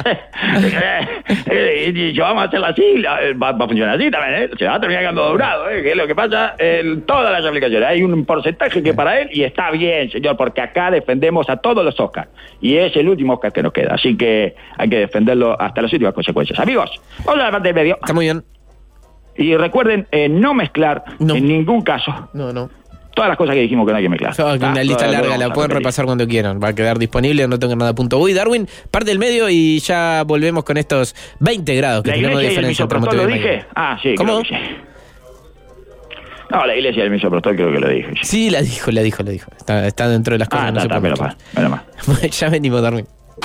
Y vamos a hacerla así, va a funcionar así también, se va a terminar quedando doblado, que es lo que pasa en todas las aplicaciones. Hay un porcentaje que para él, y está bien, señor, porque acá defendemos a todos los Oscars, y es el último Oscar que nos queda, así que hay que defenderlo hasta las últimas consecuencias. Amigos, vamos a la parte del medio. Está muy bien. Y recuerden no mezclar en ningún caso. No. Todas las cosas que dijimos que no hay que mezclar. Una lista larga, la pueden repasar cuando quieran. Va a quedar disponible en notenganada.uy. Darwin, parte del medio y ya volvemos con estos 20 grados que tenemos de diferencia entre Montevideo y dije? Ah, sí. ¿Cómo? Creo que sí. No, la iglesia del misoprostol creo que lo dije. Sí, la dijo. Está dentro de las cosas que no se pueden mezclar. Ya venimos, Darwin.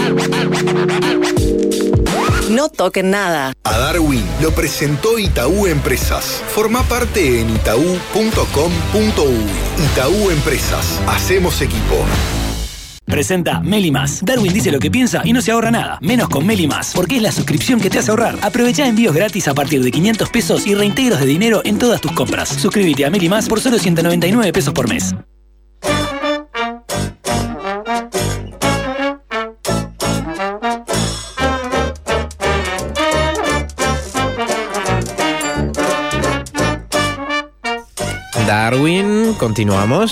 No toquen nada. A Darwin lo presentó Itaú Empresas. Forma parte en itaú.com.uy. Itaú Empresas. Hacemos equipo. Presenta Meli Más. Darwin dice lo que piensa y no se ahorra nada, menos con Meli Más, porque es la suscripción que te hace ahorrar. Aprovechá envíos gratis a partir de 500 pesos y reintegros de dinero en todas tus compras. Suscríbete a Meli Más por solo 199 pesos por mes. Darwin, continuamos.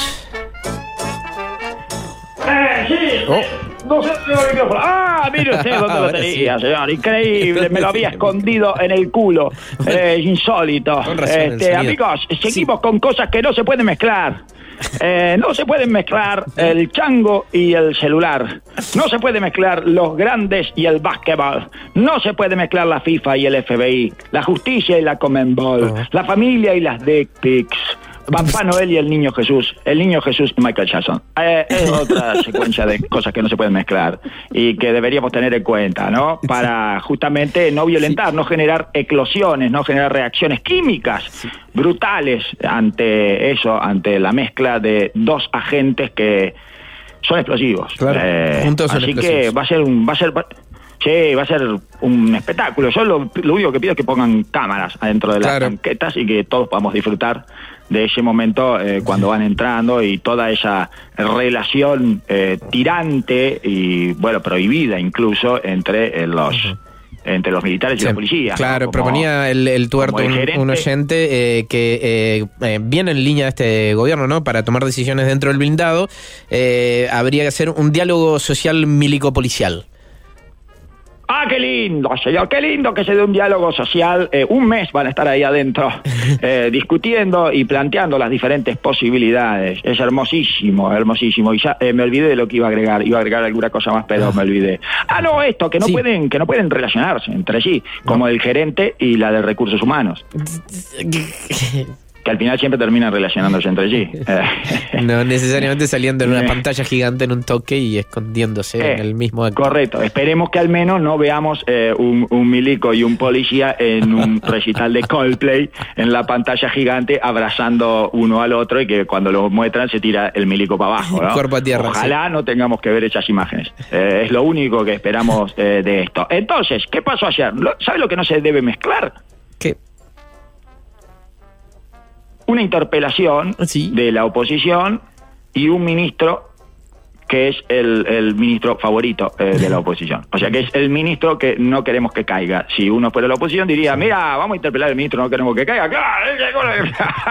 Sí. No sé si el micrófono. Mire usted dónde lo tenía, señor. Increíble, me lo había escondido en el culo. Insólito. Amigos, seguimos con cosas que no se pueden mezclar. No se pueden mezclar el chango y el celular. No se puede mezclar los grandes y el básquetbol. No se puede mezclar la FIFA y el FBI. La justicia y la Conmebol. La familia y las dick pics. Papá Noel y el Niño Jesús y Michael Jackson. Es otra secuencia de cosas que no se pueden mezclar y que deberíamos tener en cuenta, ¿no? Para justamente no violentar, no generar eclosiones, no generar reacciones químicas brutales ante la mezcla de dos agentes que son explosivos. Claro, juntos son así explosivos. Que va a ser un espectáculo. Yo lo único que pido es que pongan cámaras adentro de las banquetas y que todos podamos disfrutar de ese momento cuando van entrando y toda esa relación tirante y, bueno, prohibida incluso entre los militares y los policías. Claro, proponía el tuerto un oyente que viene en línea de este gobierno, ¿no? Para tomar decisiones dentro del blindado, habría que hacer un diálogo social milico-policial. ¡Qué lindo, señor! ¡Qué lindo que se dé un diálogo social! Un mes van a estar ahí adentro discutiendo y planteando las diferentes posibilidades. Es hermosísimo. Y ya me olvidé de lo que iba a agregar. Iba a agregar alguna cosa más, pero me olvidé. Esto, que no pueden relacionarse entre sí, como el gerente y la de recursos humanos. Que al final siempre terminan relacionándose entre sí. No necesariamente saliendo en una pantalla gigante en un toque y escondiéndose en el mismo acto. Correcto. Esperemos que al menos no veamos un milico y un policía en un recital de Coldplay en la pantalla gigante abrazando uno al otro y que cuando lo muestran se tira el milico para abajo, ¿no? Cuerpo a tierra. Ojalá no tengamos que ver esas imágenes. Es lo único que esperamos de esto. Entonces, ¿qué pasó ayer? ¿Sabe lo que no se debe mezclar? ¿Qué? Una interpelación de la oposición y un ministro que es el ministro favorito de la oposición. O sea, que es el ministro que no queremos que caiga. Si uno fuera la oposición diría, mira, vamos a interpelar al ministro, no queremos que caiga. ¡Claro!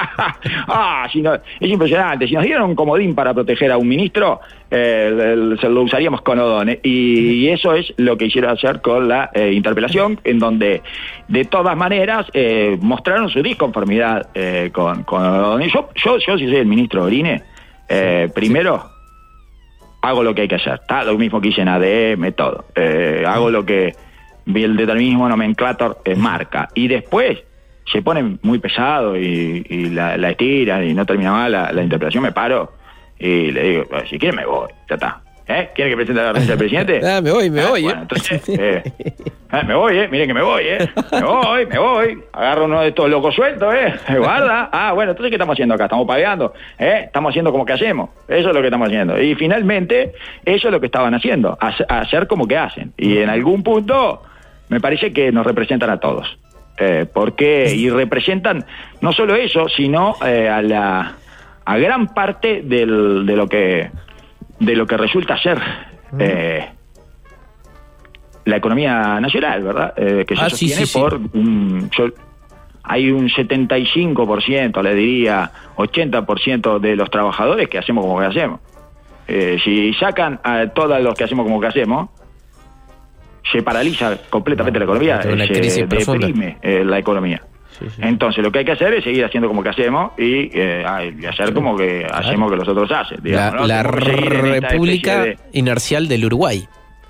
Es impresionante. Si nos dieran un comodín para proteger a un ministro, se lo usaríamos con O'Donnell. Y eso es lo que hicieron hacer con la interpelación, en donde, de todas maneras, mostraron su disconformidad con O'Donnell. Yo si soy el ministro Orine, primero hago lo que hay que hacer, está lo mismo que hice en ADM, todo. Hago lo que el determinismo nomenclator marca. Y después se pone muy pesado y la estira y no termina mal la interpretación, me paro y le digo, si quiere me voy, ya está. ¿Quiere que presente la renuncia del presidente? Me voy. Bueno, entonces, me voy, miren que me voy, me voy. Agarro uno de estos locos sueltos, guarda. Bueno, entonces, ¿qué estamos haciendo acá? Estamos paveando, estamos haciendo como que hacemos. Eso es lo que estamos haciendo. Y finalmente, eso es lo que estaban haciendo, hacer como que hacen. Y en algún punto, me parece que nos representan a todos. Y representan no solo eso, sino a gran parte de lo que resulta ser la economía nacional, ¿verdad? Que se sostiene por hay un 75%, le diría 80% de los trabajadores que hacemos como que hacemos. Si sacan a todos los que hacemos como que hacemos, se paraliza completamente la economía, se deprime la economía. Sí. Entonces lo que hay que hacer es seguir haciendo como que hacemos y hacer como que hacemos que los otros hacen, digamos, la República Inercial del Uruguay.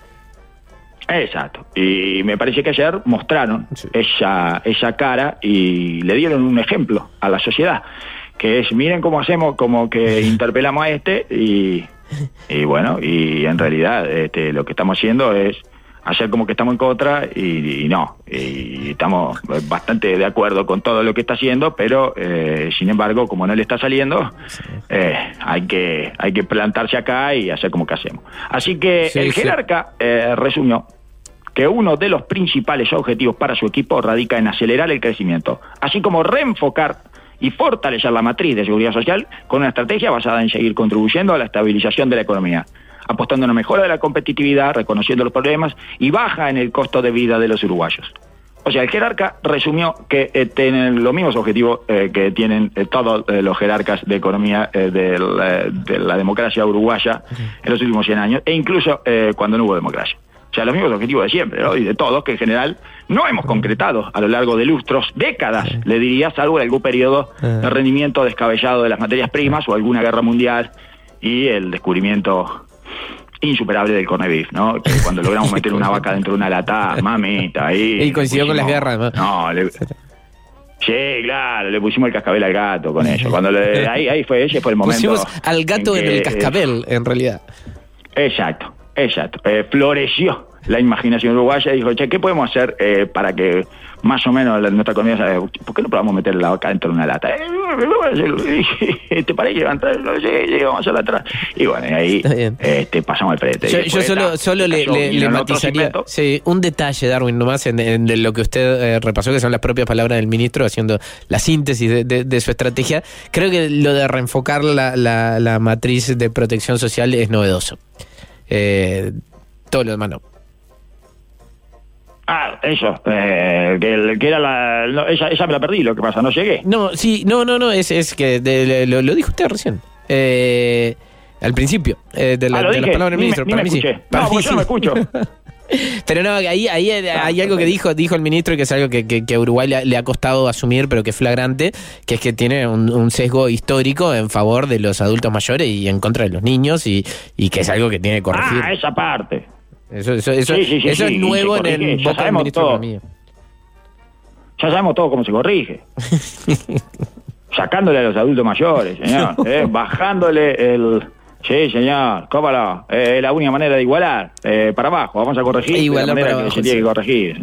Exacto, y me parece que ayer mostraron esa cara y le dieron un ejemplo a la sociedad, que es, miren cómo hacemos, como que interpelamos a y bueno, y en realidad lo que estamos haciendo es hacer como que estamos en contra y no, y estamos bastante de acuerdo con todo lo que está haciendo, pero sin embargo, como no le está saliendo, hay que plantarse acá y hacer como que hacemos. Así que el jerarca resumió que uno de los principales objetivos para su equipo radica en acelerar el crecimiento, así como reenfocar y fortalecer la matriz de seguridad social con una estrategia basada en seguir contribuyendo a la estabilización de la economía, apostando en una mejora de la competitividad, reconociendo los problemas y baja en el costo de vida de los uruguayos. O sea, el jerarca resumió que tienen los mismos objetivos que tienen todos los jerarcas de economía de la democracia uruguaya en los últimos 100 años, e incluso cuando no hubo democracia. O sea, los mismos objetivos de siempre, ¿no? Y de todos, que en general no hemos concretado a lo largo de lustros, décadas, le diría, salvo en algún periodo de rendimiento descabellado de las materias primas o alguna guerra mundial y el descubrimiento insuperable del corned beef, ¿no? Que cuando logramos meter una vaca dentro de una lata, mamita, ahí... Y coincidió con las guerras, ¿no? Sí, claro, le pusimos el cascabel al gato con eso. Cuando ese fue el momento... Pusimos al gato en el cascabel, en realidad. Exacto. Floreció la imaginación uruguaya y dijo, ¿qué podemos hacer para que más o menos nuestra economía sabe? ¿Por qué no probamos meter la vaca dentro de una lata? ¿Te parece levantar? Sí, vamos a hacerla atrás. Y bueno, y ahí pasamos al frente. Yo solo le matizaría un detalle, Darwin, nomás en lo que usted repasó, que son las propias palabras del ministro haciendo la síntesis de su estrategia. Creo que lo de reenfocar la matriz de protección social es novedoso. Todo lo demás no. Eso, que era esa me la perdí, lo que pasa, no llegué. No, es que lo dijo usted recién. Al principio, de las palabras del ministro. Para mí sí. No, porque yo no me escucho. Pero no, ahí hay algo que dijo el ministro, que es algo que a Uruguay le ha costado asumir, pero que es flagrante, que es que tiene un sesgo histórico en favor de los adultos mayores y en contra de los niños, y que es algo que tiene que corregir. Esa parte. Eso es nuevo en el boca del ministro de Economía. Ya sabemos todo cómo se corrige. Sacándole a los adultos mayores, señor. Bajándole el... Sí, señor, cómalo. Es la única manera de igualar. Para abajo, vamos a corregir de la manera que se tiene que corregir.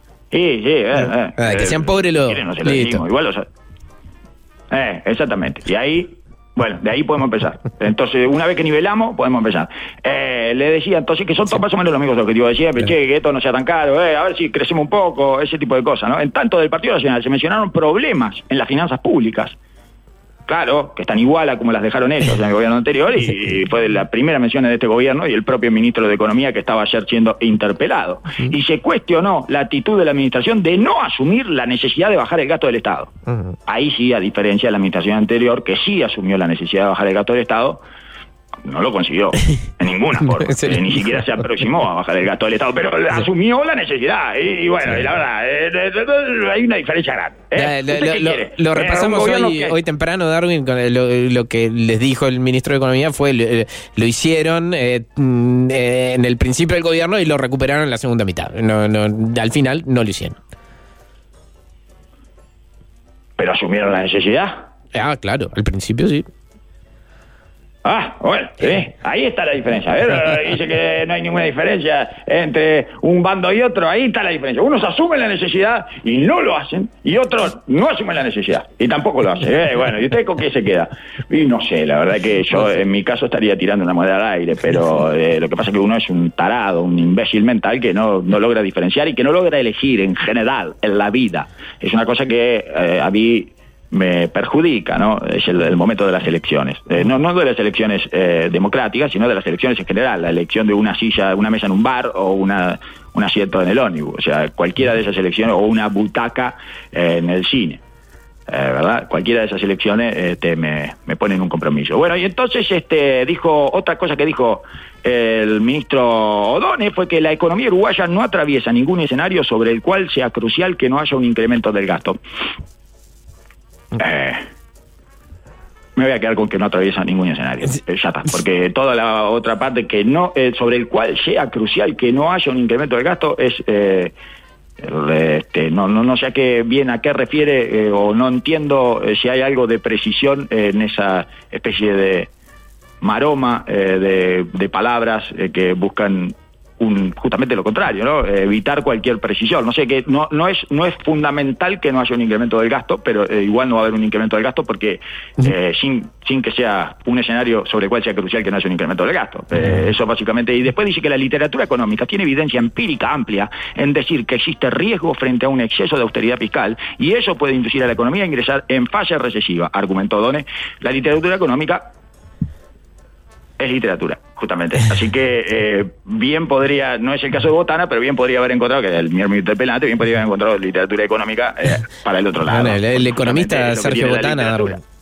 Que sean pobres los... Listo. Igual exactamente. Y ahí, bueno, de ahí podemos empezar. Entonces, una vez que nivelamos, podemos empezar. Le decía entonces que son todos más o menos los mismos objetivos de siempre. Que esto no sea tan caro, a ver si crecemos un poco, ese tipo de cosas, ¿no? En tanto del Partido Nacional se mencionaron problemas en las finanzas públicas. Claro, que están igual a como las dejaron ellos en el gobierno anterior, y fue la primera mención de este gobierno y el propio ministro de Economía que estaba ayer siendo interpelado. Y se cuestionó la actitud de la administración de no asumir la necesidad de bajar el gasto del Estado. Ahí sí, a diferencia de la administración anterior, que sí asumió la necesidad de bajar el gasto del Estado, no lo consiguió en ninguna forma. Ni siquiera se aproximó a bajar el gasto del Estado, pero asumió la necesidad. Y bueno, y la verdad, hay una diferencia grande. Lo repasamos hoy temprano, Darwin, con lo que les dijo el ministro de Economía fue, lo hicieron en el principio del gobierno y lo recuperaron en la segunda mitad. Al final no lo hicieron. ¿Pero asumieron la necesidad? Claro, al principio sí. Bueno, ahí está la diferencia. Dice que no hay ninguna diferencia entre un bando y otro. Ahí está la diferencia. Unos asumen la necesidad y no lo hacen, y otros no asumen la necesidad y tampoco lo hacen. Bueno, ¿y usted con qué se queda? Y no sé, la verdad que yo en mi caso estaría tirando una moneda al aire, pero lo que pasa es que uno es un tarado, un imbécil mental que no logra diferenciar y que no logra elegir en general en la vida. Es una cosa que a mí me perjudica, ¿no? Es el momento de las elecciones. No de las elecciones democráticas, sino de las elecciones en general. La elección de una silla, una mesa en un bar o un asiento en el ómnibus. O sea, cualquiera de esas elecciones, o una butaca en el cine. ¿Verdad? Cualquiera de esas elecciones me pone en un compromiso. Bueno, y entonces dijo otra cosa que dijo el ministro O'Donnell, fue que la economía uruguaya no atraviesa ningún escenario sobre el cual sea crucial que no haya un incremento del gasto. Me voy a quedar con que no atraviesa ningún escenario. Ya está, porque toda la otra parte que no sobre el cual sea crucial que no haya un incremento del gasto es no sé a qué refiere, o no entiendo si hay algo de precisión en esa especie de maroma de palabras que buscan justamente lo contrario, ¿no? Evitar cualquier precisión. No sé, que no es fundamental que no haya un incremento del gasto, pero igual no va a haber un incremento del gasto porque sin que sea un escenario sobre el cual sea crucial que no haya un incremento del gasto. Eso básicamente. Y después dice que la literatura económica tiene evidencia empírica amplia en decir que existe riesgo frente a un exceso de austeridad fiscal y eso puede inducir a la economía a ingresar en fase recesiva, argumentó O'Donnell. La literatura económica es literatura, justamente. Así que bien podría, no es el caso de Botana, pero bien podría haber encontrado, que el miembro interpelante, bien podría haber encontrado literatura económica para el otro lado. El economista Sergio Botana.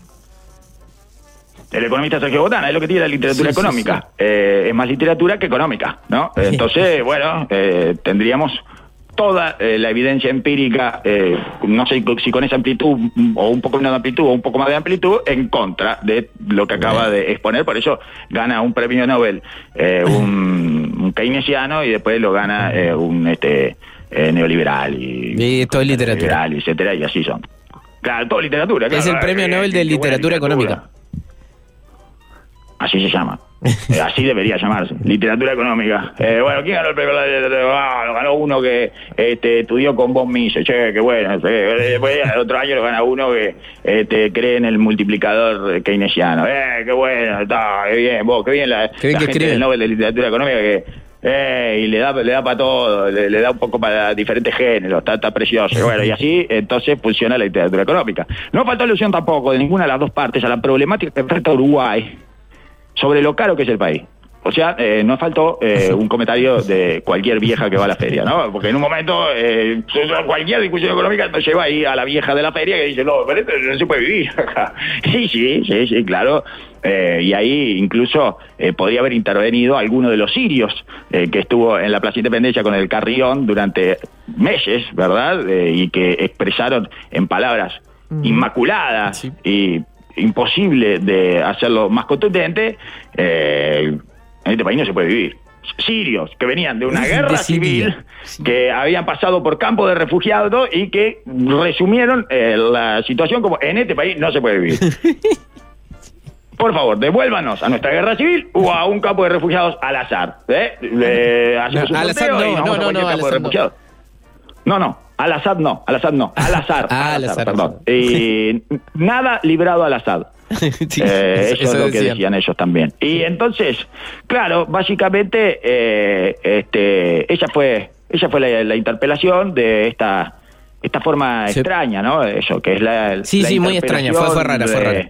El economista Sergio Botana es lo que tiene la literatura económica. Sí. Es más literatura que económica, ¿no? Entonces, bueno, tendríamos toda la evidencia empírica, no sé si con esa amplitud, o un poco menos de amplitud, o un poco más de amplitud, en contra de lo que acaba de exponer. Por eso gana un premio Nobel un keynesiano, y después lo gana un neoliberal y todo es literatura, liberal, etcétera, y así son. Claro, todo literatura. Claro, es el premio Nobel de literatura económica. Así se llama. Así debería llamarse, literatura económica. Bueno, ¿quién ganó el premio? Lo ganó uno que estudió con Von Mises. Che, qué bueno. Después el otro año lo gana uno que cree en el multiplicador keynesiano. Qué bueno, está, qué bien, vos, qué bien la gente del Nobel de literatura económica que y le da para todo, le da un poco para diferentes géneros, está precioso. Bueno, y así entonces funciona la literatura económica. No faltó alusión tampoco de ninguna de las dos partes a la problemática que enfrenta Uruguay sobre lo caro que es el país. O sea, no faltó un comentario de cualquier vieja que va a la feria, ¿no? Porque en un momento cualquier discusión económica nos lleva ahí a la vieja de la feria que dice, no, pero esto no se puede vivir acá. Sí, claro. Y ahí incluso podría haber intervenido alguno de los sirios que estuvo en la Plaza Independencia con el Carrión durante meses, ¿verdad? Y que expresaron en palabras inmaculadas y imposible de hacerlo más contundente. En este país no se puede vivir. Sirios que venían de una guerra civil, que habían pasado por campos de refugiados y que resumieron la situación como: en este país no se puede vivir. Por favor, devuélvanos a nuestra guerra civil o a un campo de refugiados al azar. Hacemos un sorteo y vamos a cualquier campo de refugiados. No. Al azar no. Al azar, perdón. Nada librado al azar. Eso es lo que decían ellos también. Y entonces, claro, básicamente ella fue la interpelación de esta forma extraña, ¿no? Eso, que es la Sí, muy extraña, fue rara.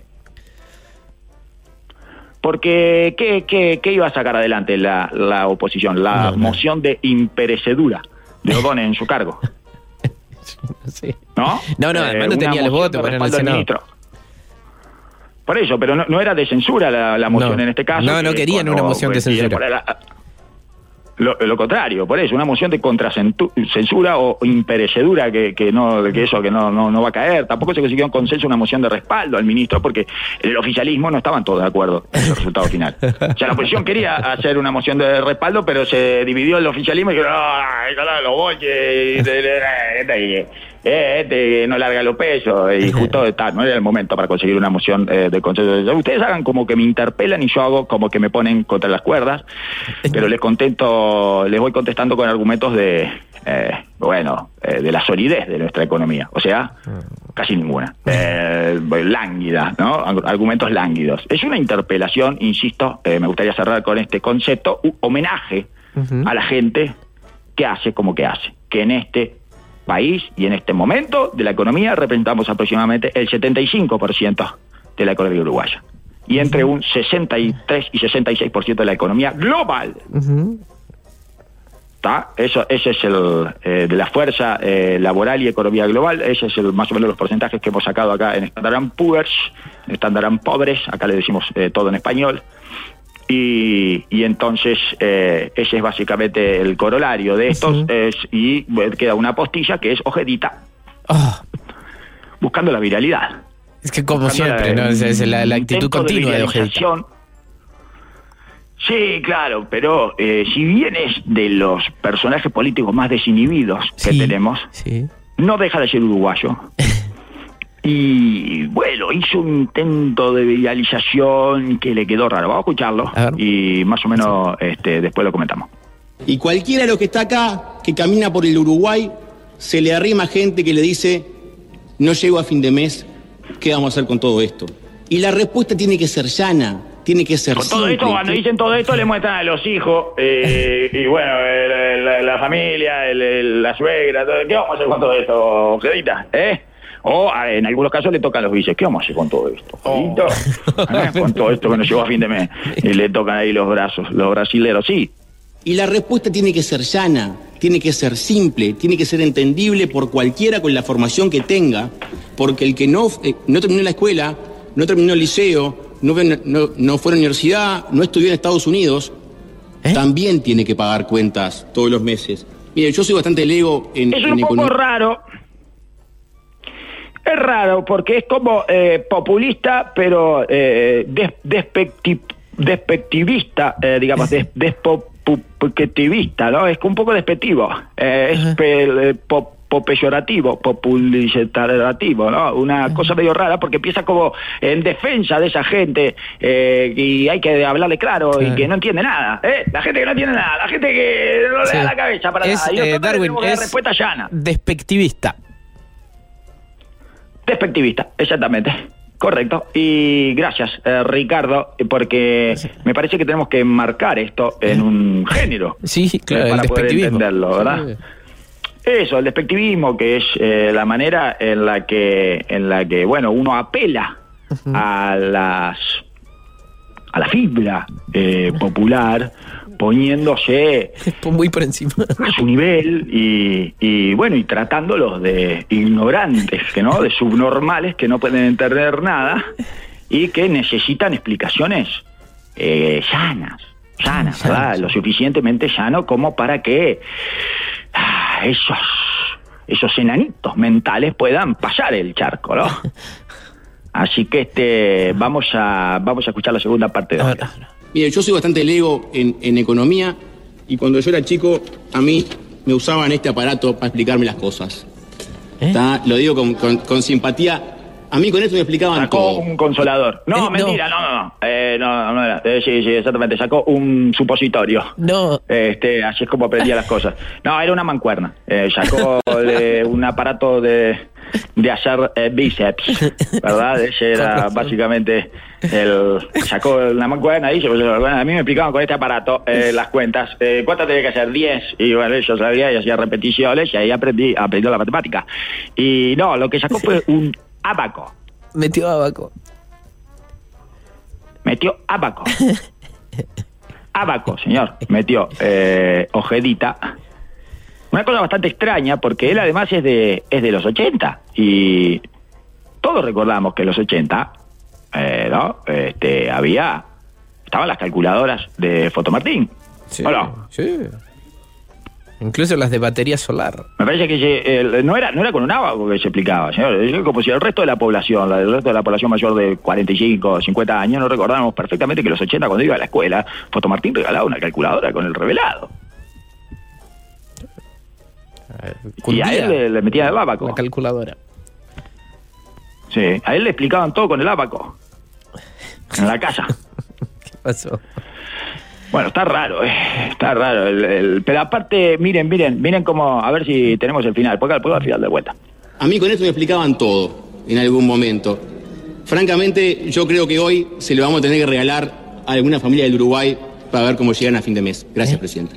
Porque ¿qué iba a sacar adelante la oposición? La moción de imperecedura de O'Donnell en su cargo. Sí. ¿No? No, además no tenía los votos para el Senado. Por eso, pero no era de censura la moción en este caso. No querían una moción de censura. Lo contrario, por eso, una moción de contracensura o imperecedura que eso no va a caer. Tampoco se consiguió en consenso una moción de respaldo al ministro, porque el oficialismo no estaban todos de acuerdo en el resultado final. O sea, la oposición quería hacer una moción de respaldo, pero se dividió el oficialismo y dijeron, los boches, no larga los pesos, y justo no era el momento para conseguir una moción de consenso. Ustedes hagan como que me interpelan y yo hago como que me ponen contra las cuerdas, pero les voy contestando con argumentos de la solidez de nuestra economía, o sea, casi ninguna, lánguida, ¿no? Argumentos lánguidos. Es una interpelación, insisto, me gustaría cerrar con este concepto, homenaje a la gente que hace como que hace, que en este país y en este momento de la economía representamos aproximadamente el 75% de la economía uruguaya, y entre un 63 y 66% de la economía global. Ese es el de la fuerza laboral y economía global. Ese es más o menos los porcentajes que hemos sacado acá en Standard & Poor's, en Standard & Pobres, acá le decimos todo en español. Y entonces ese es básicamente el corolario de estos, y queda una postilla que es Ojedita, buscando la viralidad. Es que como siempre, ¿no? Es la actitud continua de Ojedita. Sí, claro, pero si bien es de los personajes políticos más desinhibidos que tenemos, no deja de ser uruguayo. Y bueno, hizo un intento de viralización que le quedó raro. Vamos a escucharlo y más o menos después lo comentamos. Y cualquiera de los que está acá, que camina por el Uruguay, se le arrima gente que le dice: no llego a fin de mes, ¿qué vamos a hacer con todo esto? Y la respuesta tiene que ser llana, tiene que ser con todo simple. esto, cuando dicen todo esto, le muestran a los hijos, y bueno, la familia, la suegra, todo. ¿Qué vamos a hacer con todo esto, Ojedita? O en algunos casos le tocan los bices. ¿Qué vamos a hacer con todo esto? Con todo esto que nos llegó a fin de mes. Y le tocan ahí los brazos, los brasileros, sí. Y la respuesta tiene que ser llana, tiene que ser simple, tiene que ser entendible por cualquiera con la formación que tenga, porque el que no terminó la escuela, no terminó el liceo, no fue a la universidad, no estudió en Estados Unidos, también tiene que pagar cuentas todos los meses. Mire, yo soy bastante lego en es un poco raro. Es raro porque es como populista, pero despectivista, digamos, despectivista, ¿no? Es un poco despectivo, peyorativo, popularizativo, ¿no? Una cosa medio rara porque empieza como en defensa de esa gente, y hay que hablarle claro, y que no entiende nada, la gente que no entiende nada, la gente que no le da la cabeza para nada. Y Darwin, es respuesta llana. Despectivista. Despectivista, exactamente. Correcto. Y gracias, Ricardo, porque me parece que tenemos que enmarcar esto en un género. Sí, claro, para el poder despectivismo. entenderlo, ¿verdad? Sí. Eso, el despectivismo, que es la manera en la que bueno, uno apela a la fibra popular, poniéndose muy por encima a su nivel y bueno, y tratándolos de ignorantes, de subnormales que no pueden entender nada y que necesitan explicaciones llanas, ¿verdad? Lo suficientemente llano como para que esos enanitos mentales puedan pasar el charco, ¿no? Así que vamos a escuchar la segunda parte de ahora. Mire, yo soy bastante lego en economía, y cuando yo era chico, a mí me usaban este aparato para explicarme las cosas. Lo digo con simpatía. A mí con esto me explicaban todo. Sacó un consolador. No, mentira, no era. Sí, exactamente. Sacó un supositorio. No. Así es como aprendía las cosas. No, era una mancuerna. Sacó un aparato de hacer bíceps, ¿verdad? Ese era básicamente sacó una mancuerna y a mí me explicaban con este aparato las cuentas. ¿Cuántas tenía que hacer? 10. Y bueno, yo sabía y hacía repeticiones y ahí aprendí la matemática. Y no, lo que sacó fue un abaco. Metió abaco. Abaco, señor. Metió Ojedita. Una cosa bastante extraña porque él además es de los 80 y todos recordamos que en los 80 estaban las calculadoras de Fotomartín. Sí, ¿o no? Sí. Incluso las de batería solar. Me parece que no era con un abaco que se explicaba, señor. Es como si el resto de la población, mayor de 45, 50 años, no recordamos perfectamente que en los 80, cuando iba a la escuela, Fotomartín regalaba una calculadora con el revelado. Y a él le metían el ábaco. La calculadora. Sí, a él le explicaban todo con el ábaco. En la casa. ¿Qué pasó? Bueno, está raro, está raro. Pero aparte, miren cómo, a ver si tenemos el final. Porque al final de vuelta. A mí con esto me explicaban todo en algún momento. Francamente, yo creo que hoy se lo vamos a tener que regalar a alguna familia del Uruguay para ver cómo llegan a fin de mes. Gracias, presidente.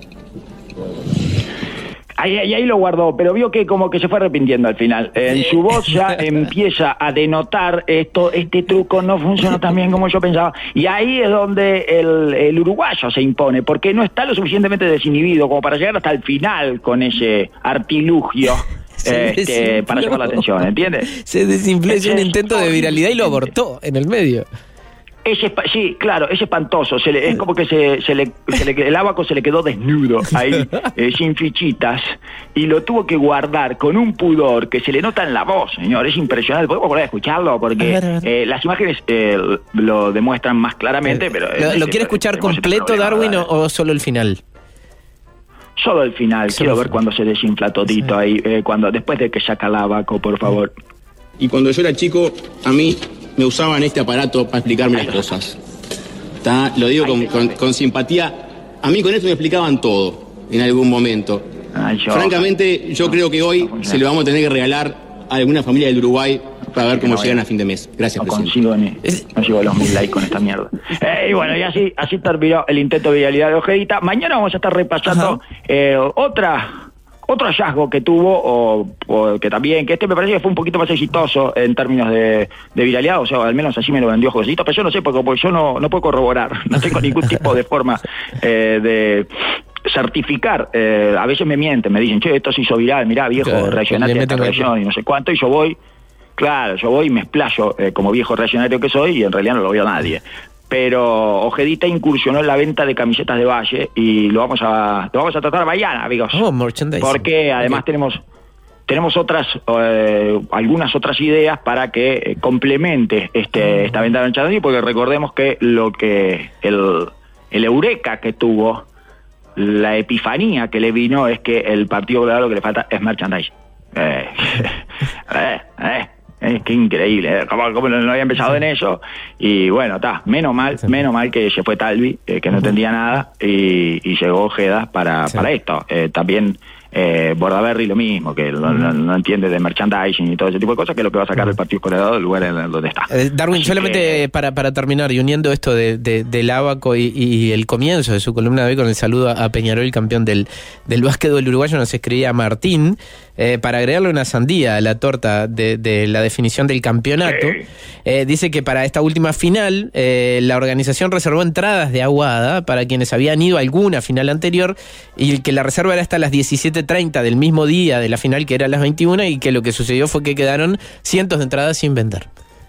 Ahí lo guardó, pero vio que como que se fue arrepintiendo al final. En su voz ya empieza a denotar este truco no funcionó tan bien como yo pensaba. Y ahí es donde el uruguayo se impone, porque no está lo suficientemente desinhibido como para llegar hasta el final con ese artilugio. Para llamar la atención, ¿entiendes? Se desinfló, un intento de viralidad y lo abortó en el medio. Sí, claro, es espantoso. Es como que el ábaco se le quedó desnudo ahí, sin fichitas, y lo tuvo que guardar con un pudor que se le nota en la voz, señor. Es impresionante. Podemos volver a escucharlo porque las imágenes lo demuestran más claramente. Pero ¿Lo quiere escuchar completo, Darwin, o solo el final? Solo el final. Quiero ver cuando se desinfla todito ahí, después de que saca el ábaco, por favor. Y cuando yo era chico, a mí me usaban este aparato para explicarme las cosas. Lo digo con simpatía. A mí con esto me explicaban todo en algún momento. Francamente, yo creo que hoy se lo vamos a tener que regalar a alguna familia del Uruguay para ver cómo llegan a fin de mes. Gracias, presidente. No consigo los 1000 likes con esta mierda. Y bueno, y así terminó el intento de viralidad de Ojedita. Mañana vamos a estar repasando otro hallazgo que tuvo, o que también, que me parece que fue un poquito más exitoso en términos de viralidad, o sea, al menos así me lo vendió Josito, pero yo no sé, porque yo no puedo corroborar, no tengo ningún tipo de forma de certificar. A veces me mienten, me dicen, che, esto se hizo viral, mirá, viejo, claro, reaccionaste a esta reacción y no sé cuánto, y yo voy y me explayo como viejo reaccionario que soy, y en realidad no lo veo a nadie. Pero Ojedita incursionó en la venta de camisetas de Valle y lo vamos a tratar mañana, amigos. Porque además tenemos otras algunas otras ideas para que complemente esta venta de merchandising, porque recordemos que el eureka que tuvo, la epifanía que le vino, es que el Partido Colorado lo que le falta es merchandising. Qué increíble, como no había empezado en eso. Y bueno, menos mal que se fue Talvi, que no entendía nada, y llegó Ojeda para esto. También Bordaberry lo mismo, que no entiende de merchandising y todo ese tipo de cosas, que es lo que va a sacar el Partido Colorado del lugar en donde está. Darwin, así solamente para terminar, y uniendo esto del ábaco y el comienzo de su columna de hoy con el saludo a Peñarol, campeón del básquetbol uruguayo, nos escribía Martín, para agregarle una sandía a la torta de la definición del campeonato. Dice que para esta última final la organización reservó entradas de Aguada para quienes habían ido a alguna final anterior, y que la reserva era hasta las 17:30 del mismo día de la final, que era a las 21, y que lo que sucedió fue que quedaron cientos de entradas sin vender.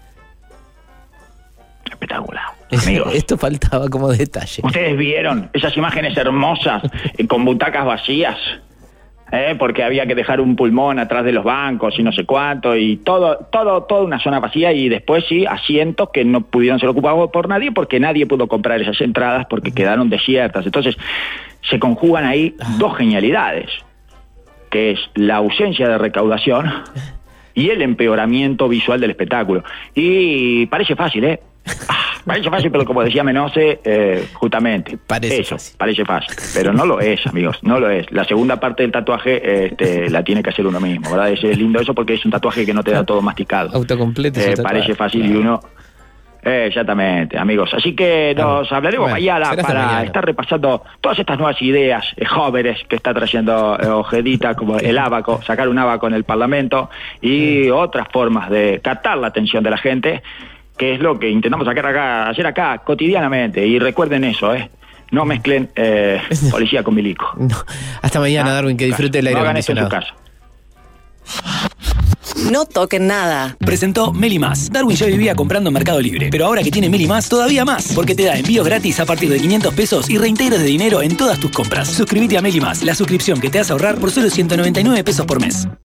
Espectacular. Amigos, esto faltaba como detalle. ¿Ustedes vieron esas imágenes hermosas con butacas vacías? Porque había que dejar un pulmón atrás de los bancos y no sé cuánto, y toda una zona vacía, y después sí, asientos que no pudieron ser ocupados por nadie, porque nadie pudo comprar esas entradas porque quedaron desiertas. Entonces se conjugan ahí dos genialidades, que es la ausencia de recaudación y el empeoramiento visual del espectáculo. Y parece fácil, parece fácil, pero como decía Menose, justamente, parece fácil, pero no lo es, amigos, no lo es. La segunda parte del tatuaje la tiene que hacer uno mismo, ¿verdad? Es lindo eso, porque es un tatuaje que no te da todo masticado. Autocompleto. Parece fácil y uno... Exactamente, amigos. Así que nos hablaremos mañana para estar repasando todas estas nuevas ideas jóvenes que está trayendo Ojedita, como el ábaco, sacar un ábaco en el Parlamento, y otras formas de captar la atención de la gente, que es lo que intentamos hacer acá cotidianamente. Y recuerden eso, no mezclen policía con milico. No. Hasta mañana, Darwin, que disfrute el aire acondicionado. No hagan esto en su casa. No toquen nada. Presentó Meli Más. Darwin ya vivía comprando en Mercado Libre, pero ahora que tiene Meli Más, todavía más, porque te da envíos gratis a partir de 500 pesos y reintegros de dinero en todas tus compras. Suscríbete a Meli Más, la suscripción que te hace ahorrar por solo 199 pesos por mes.